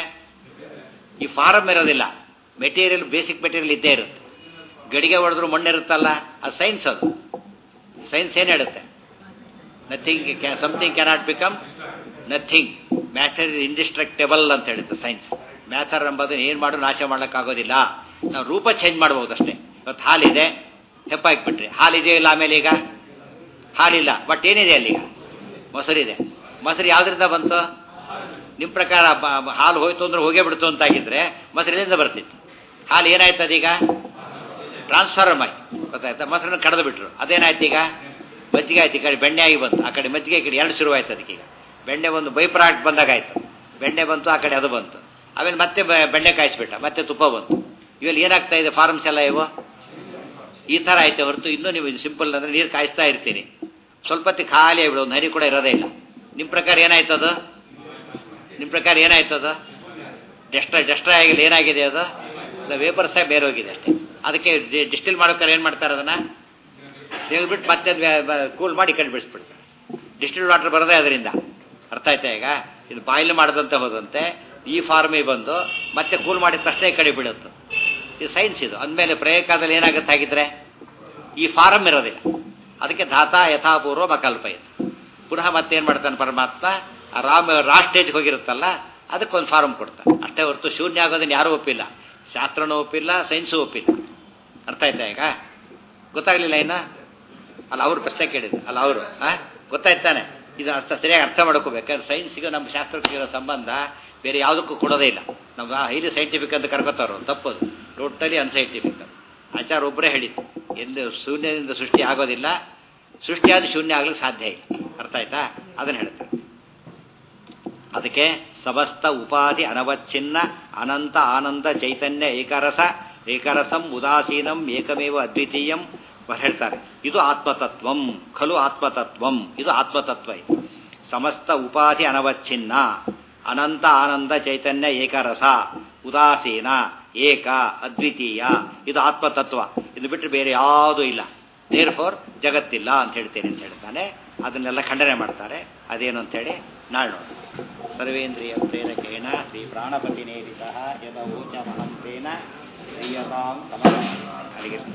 ಈ ಫಾರಮ್ ಇರೋದಿಲ್ಲ, ಮೆಟೀರಿಯಲ್ ಬೇಸಿಕ್ ಮೆಟೀರಿಯಲ್ ಇದ್ದೇ ಇರುತ್ತೆ. ಗಡಿಗೆ ಹೊಡೆದ್ರು ಮಣ್ಣಿರುತ್ತಲ್ಲ, ಅದು ಸೈನ್ಸ್. ಅದು ಸೈನ್ಸ್ ಏನು ಹೇಳುತ್ತೆ? Nothing something cannot become nothing, matter is indestructible ಅಂತ ಹೇಳುತ್ತೆ ಸೈನ್ಸ್. ಮ್ಯಾಥರ್ ಎಂಬುದನ್ನು ಏನು ಮಾಡು ನಾಶ ಮಾಡೋಕ್ಕಾಗೋದಿಲ್ಲ. ನಾವು ರೂಪ ಚೇಂಜ್ ಮಾಡ್ಬೋದು ಅಷ್ಟೇ. ಇವತ್ತು ಹಾಲಿದೆ, ಹೆಪ್ಪಾಕ್ಬಿಟ್ರಿ, ಹಾಲಿದೆಯೋ ಇಲ್ಲ? ಆಮೇಲೆ ಈಗ ಹಾಲಿಲ್ಲ, ಬಟ್ ಏನಿದೆ ಅಲ್ಲಿಗ? ಮೊಸರಿದೆ. ಮೊಸರು ಯಾವುದರಿಂದ ಬಂತು? ನಿಮ್ಮ ಪ್ರಕಾರ ಹಾಲು ಹೋಯ್ತು ಅಂದ್ರೆ ಹೋಗೇ ಬಿಡ್ತು ಅಂತಾಗಿದ್ರೆ ಮೊಸರಿನಿಂದ ಬರ್ತಿತ್ತು. ಹಾಲು ಏನಾಯ್ತು? ಅದೀಗ ಟ್ರಾನ್ಸ್ಫಾರ್ಮ್ ಆಯ್ತು. ಗೊತ್ತಾಯ್ತಾ? ಮೊಸರನ್ನ ಕಳೆದು ಬಿಟ್ರು, ಅದೇನಾಯ್ತು? ಈಗ ಮಜ್ಜಿಗೆ ಆಯ್ತು, ಈ ಕಡೆ ಬೆಣ್ಣೆ ಆಗಿ ಬಂತು, ಆ ಕಡೆ ಮಜ್ಜಿಗೆ, ಈ ಕಡೆ ಎರಡು ಶುರುವಾಯ್ತು. ಅದಕ್ಕೆ ಈಗ ಬೆಣ್ಣೆ ಒಂದು ಬೈ ಪ್ರಾಡಕ್ಟ್ ಬಂದಾಗಾಯ್ತು. ಬೆಣ್ಣೆ ಬಂತು, ಆ ಕಡೆ ಅದು ಬಂತು. ಆಮೇಲೆ ಮತ್ತೆ ಬೆಣ್ಣೆ ಕಾಯಿಸ್ಬಿಟ್ಟ, ಮತ್ತೆ ತುಪ್ಪ ಬಂತು. ಇವೆಲ್ಲ ಏನಾಗ್ತಾ ಇದೆ? ಫಾರ್ಮ್ಸ್ ಎಲ್ಲ ಇವು ಈ ಥರ ಆಯ್ತು ಹೊರತು ಇನ್ನೂ ನೀವು ಸಿಂಪಲ್ ಅಂದರೆ ನೀರು ಕಾಯಿಸ್ತಾ ಇರ್ತೀರಿ, ಸ್ವಲ್ಪ ಹೊತ್ತಿಗೆ ಖಾಲಿ ಆಗಿಬಿಡು, ಒಂದು ಹನಿ ಕೂಡ ಇರೋದೇ ಇಲ್ಲ. ನಿಮ್ಮ ಪ್ರಕಾರ ಏನಾಯ್ತದು? ನಿಮ್ಮ ಪ್ರಕಾರ ಏನಾಯ್ತದು? ಡೆಸ್ಟ್ರಾಯ್ ಡೆಸ್ಟ್ರಾಯ್ ಆಗಿಲ್ಲ, ಏನಾಗಿದೆ ಅದು? ವೇಪರ್ಸ್ ಆಗಿ ಬೇರೆ ಹೋಗಿದೆ ಅಷ್ಟೇ. ಅದಕ್ಕೆ ಡಿಸ್ಟಿಲ್ ಮಾಡೋಕ್ಕಾರೆ ಏನು ಮಾಡ್ತಾರೆ? ಅದನ್ನು ತೆಗೆದುಬಿಟ್ಟು ಮತ್ತೆ ಕೂಲ್ ಮಾಡಿ ಕಡೆ ಬಿಡಿಸ್ಬಿಡ್ತಾರೆ. ಡಿಸ್ಟಿಲ್ ವಾಟರ್ ಬರೋದೇ ಅದರಿಂದ. ಅರ್ಥ ಆಯ್ತಾ? ಈಗ ಇದು ಬಾಯ್ಲ್ ಮಾಡಿದಂತೆ ಹೋದಂತೆ ಈ ಫಾರ್ಮಿಗೆ ಬಂದು ಮತ್ತೆ ಕೂಲ್ ಮಾಡಿದ ತಕ್ಷಣ ಈ ಕಡೆ ಬಿಡುತ್ತೆ. ಇದು ಸೈನ್ಸ್. ಇದು ಅಂದಮೇಲೆ ಪ್ರಯೋಗದಲ್ಲಿ ಏನಾಗುತ್ತೆ ಹಾಗಿದ್ರೆ? ಈ ಫಾರಮ್ ಇರೋದಿಲ್ಲ. ಅದಕ್ಕೆ ಧಾತಾ ಯಥಾಪೂರ್ವ ಮಕಲ್ಪಯಿತು. ಪುನಃ ಮತ್ತೇನು ಮಾಡ್ತಾನೆ ಪರಮಾತ್ಮ? ಆ ರಾಮ ರಾ ಸ್ಟೇಜ್ಗೆ ಹೋಗಿರುತ್ತಲ್ಲ, ಅದಕ್ಕೊಂದು ಫಾರಮ್ ಕೊಡ್ತಾನೆ ಅಷ್ಟೇ ಹೊರತು ಶೂನ್ಯ ಆಗೋದನ್ನು ಯಾರೂ ಒಪ್ಪಿಲ್ಲ. ಶಾಸ್ತ್ರನೂ ಒಪ್ಪಿಲ್ಲ, ಸೈನ್ಸು ಒಪ್ಪಿಲ್ಲ. ಅರ್ಥ ಆಯ್ತಾ? ಈಗ ಗೊತ್ತಾಗಲಿಲ್ಲ ಇನ್ನು? ಅಲ್ಲ, ಅವರು ಪ್ರಶ್ನೆ ಕೇಳಿದ್ರು ಅಲ್ಲ ಅವರು, ಹಾಂ ಗೊತ್ತಾಯ್ತಾನೆ? ಇದು ಅರ್ಥ ಸರಿಯಾಗಿ ಅರ್ಥ ಮಾಡ್ಕೋಬೇಕಾದ್ರೆ ಸೈನ್ಸಿಗೂ ನಮ್ಮ ಶಾಸ್ತ್ರಕ್ಕಿರೋ ಸಂಬಂಧ ಬೇರೆ ಯಾವುದಕ್ಕೂ ಕೊಡೋದೇ ಇಲ್ಲ. ನಮ್ಮ ಹೈಲಿ ಸೈಂಟಿಫಿಕ್ ಅಂತ ಕರ್ಕೋತಾರೋ, ತಪ್ಪದು. Totally unscientific. ಆಚಾರ ಒಬ್ಬರೇ ಹೇಳಿತ್ತು, ಎಂದು ಶೂನ್ಯದಿಂದ ಸೃಷ್ಟಿ ಆಗೋದಿಲ್ಲ, ಸೃಷ್ಟಿಯಾದ ಶೂನ್ಯ ಆಗ್ಲಿಕ್ಕೆ ಸಾಧ್ಯ ಇಲ್ಲ. ಅರ್ಥ ಆಯ್ತಾ? ಅದನ್ನು ಹೇಳ್ತಾರೆ. ಅದಕ್ಕೆ ಸಮಸ್ತ ಉಪಾಧಿ ಅನವಚ್ಛಿನ್ನ ಅನಂತ ಆನಂದ ಚೈತನ್ಯ ಏಕರಸ ಏಕರಸಂ ಉದಾಸೀನಂ ಏಕಮೇವ ಅದ್ವಿತೀಯಂ ಹೇಳ್ತಾರೆ. ಇದು ಆತ್ಮತತ್ವಂ ಖಲು ಆತ್ಮತತ್ವಂ, ಇದು ಆತ್ಮತತ್ವ. ಇದು ಸಮಸ್ತ ಉಪಾಧಿ ಅನವಚ್ಛಿನ್ನ ಅನಂತ ಆನಂದ ಚೈತನ್ಯ ಏಕರಸ ಉದಾಸೀನ ಏಕ ಅದ್ವಿತೀಯ, ಇದು ಆತ್ಮತತ್ವ. ಇದು ಬಿಟ್ಟರೆ ಬೇರೆ ಯಾವುದೂ ಇಲ್ಲ. ದೇರ್ ಫೋರ್ ಜಗತ್ತಿಲ್ಲ ಅಂತ ಹೇಳ್ತೇನೆ ಅಂತ ಹೇಳ್ತಾನೆ. ಅದನ್ನೆಲ್ಲ ಖಂಡನೆ ಮಾಡ್ತಾರೆ. ಅದೇನು ಅಂತೇಳಿ ನಾಳೆ ನೋಡಿ. ಸರ್ವೇಂದ್ರಿಯ ಪ್ರೇರಕೇಣ ಶ್ರೀ ಪ್ರಾಣಪತಿ ನೇರಿತ ಯದ ಓಚ ಮಹಂತೇನ ಶ್ರೀಯತಾಂ ಸಮಯ.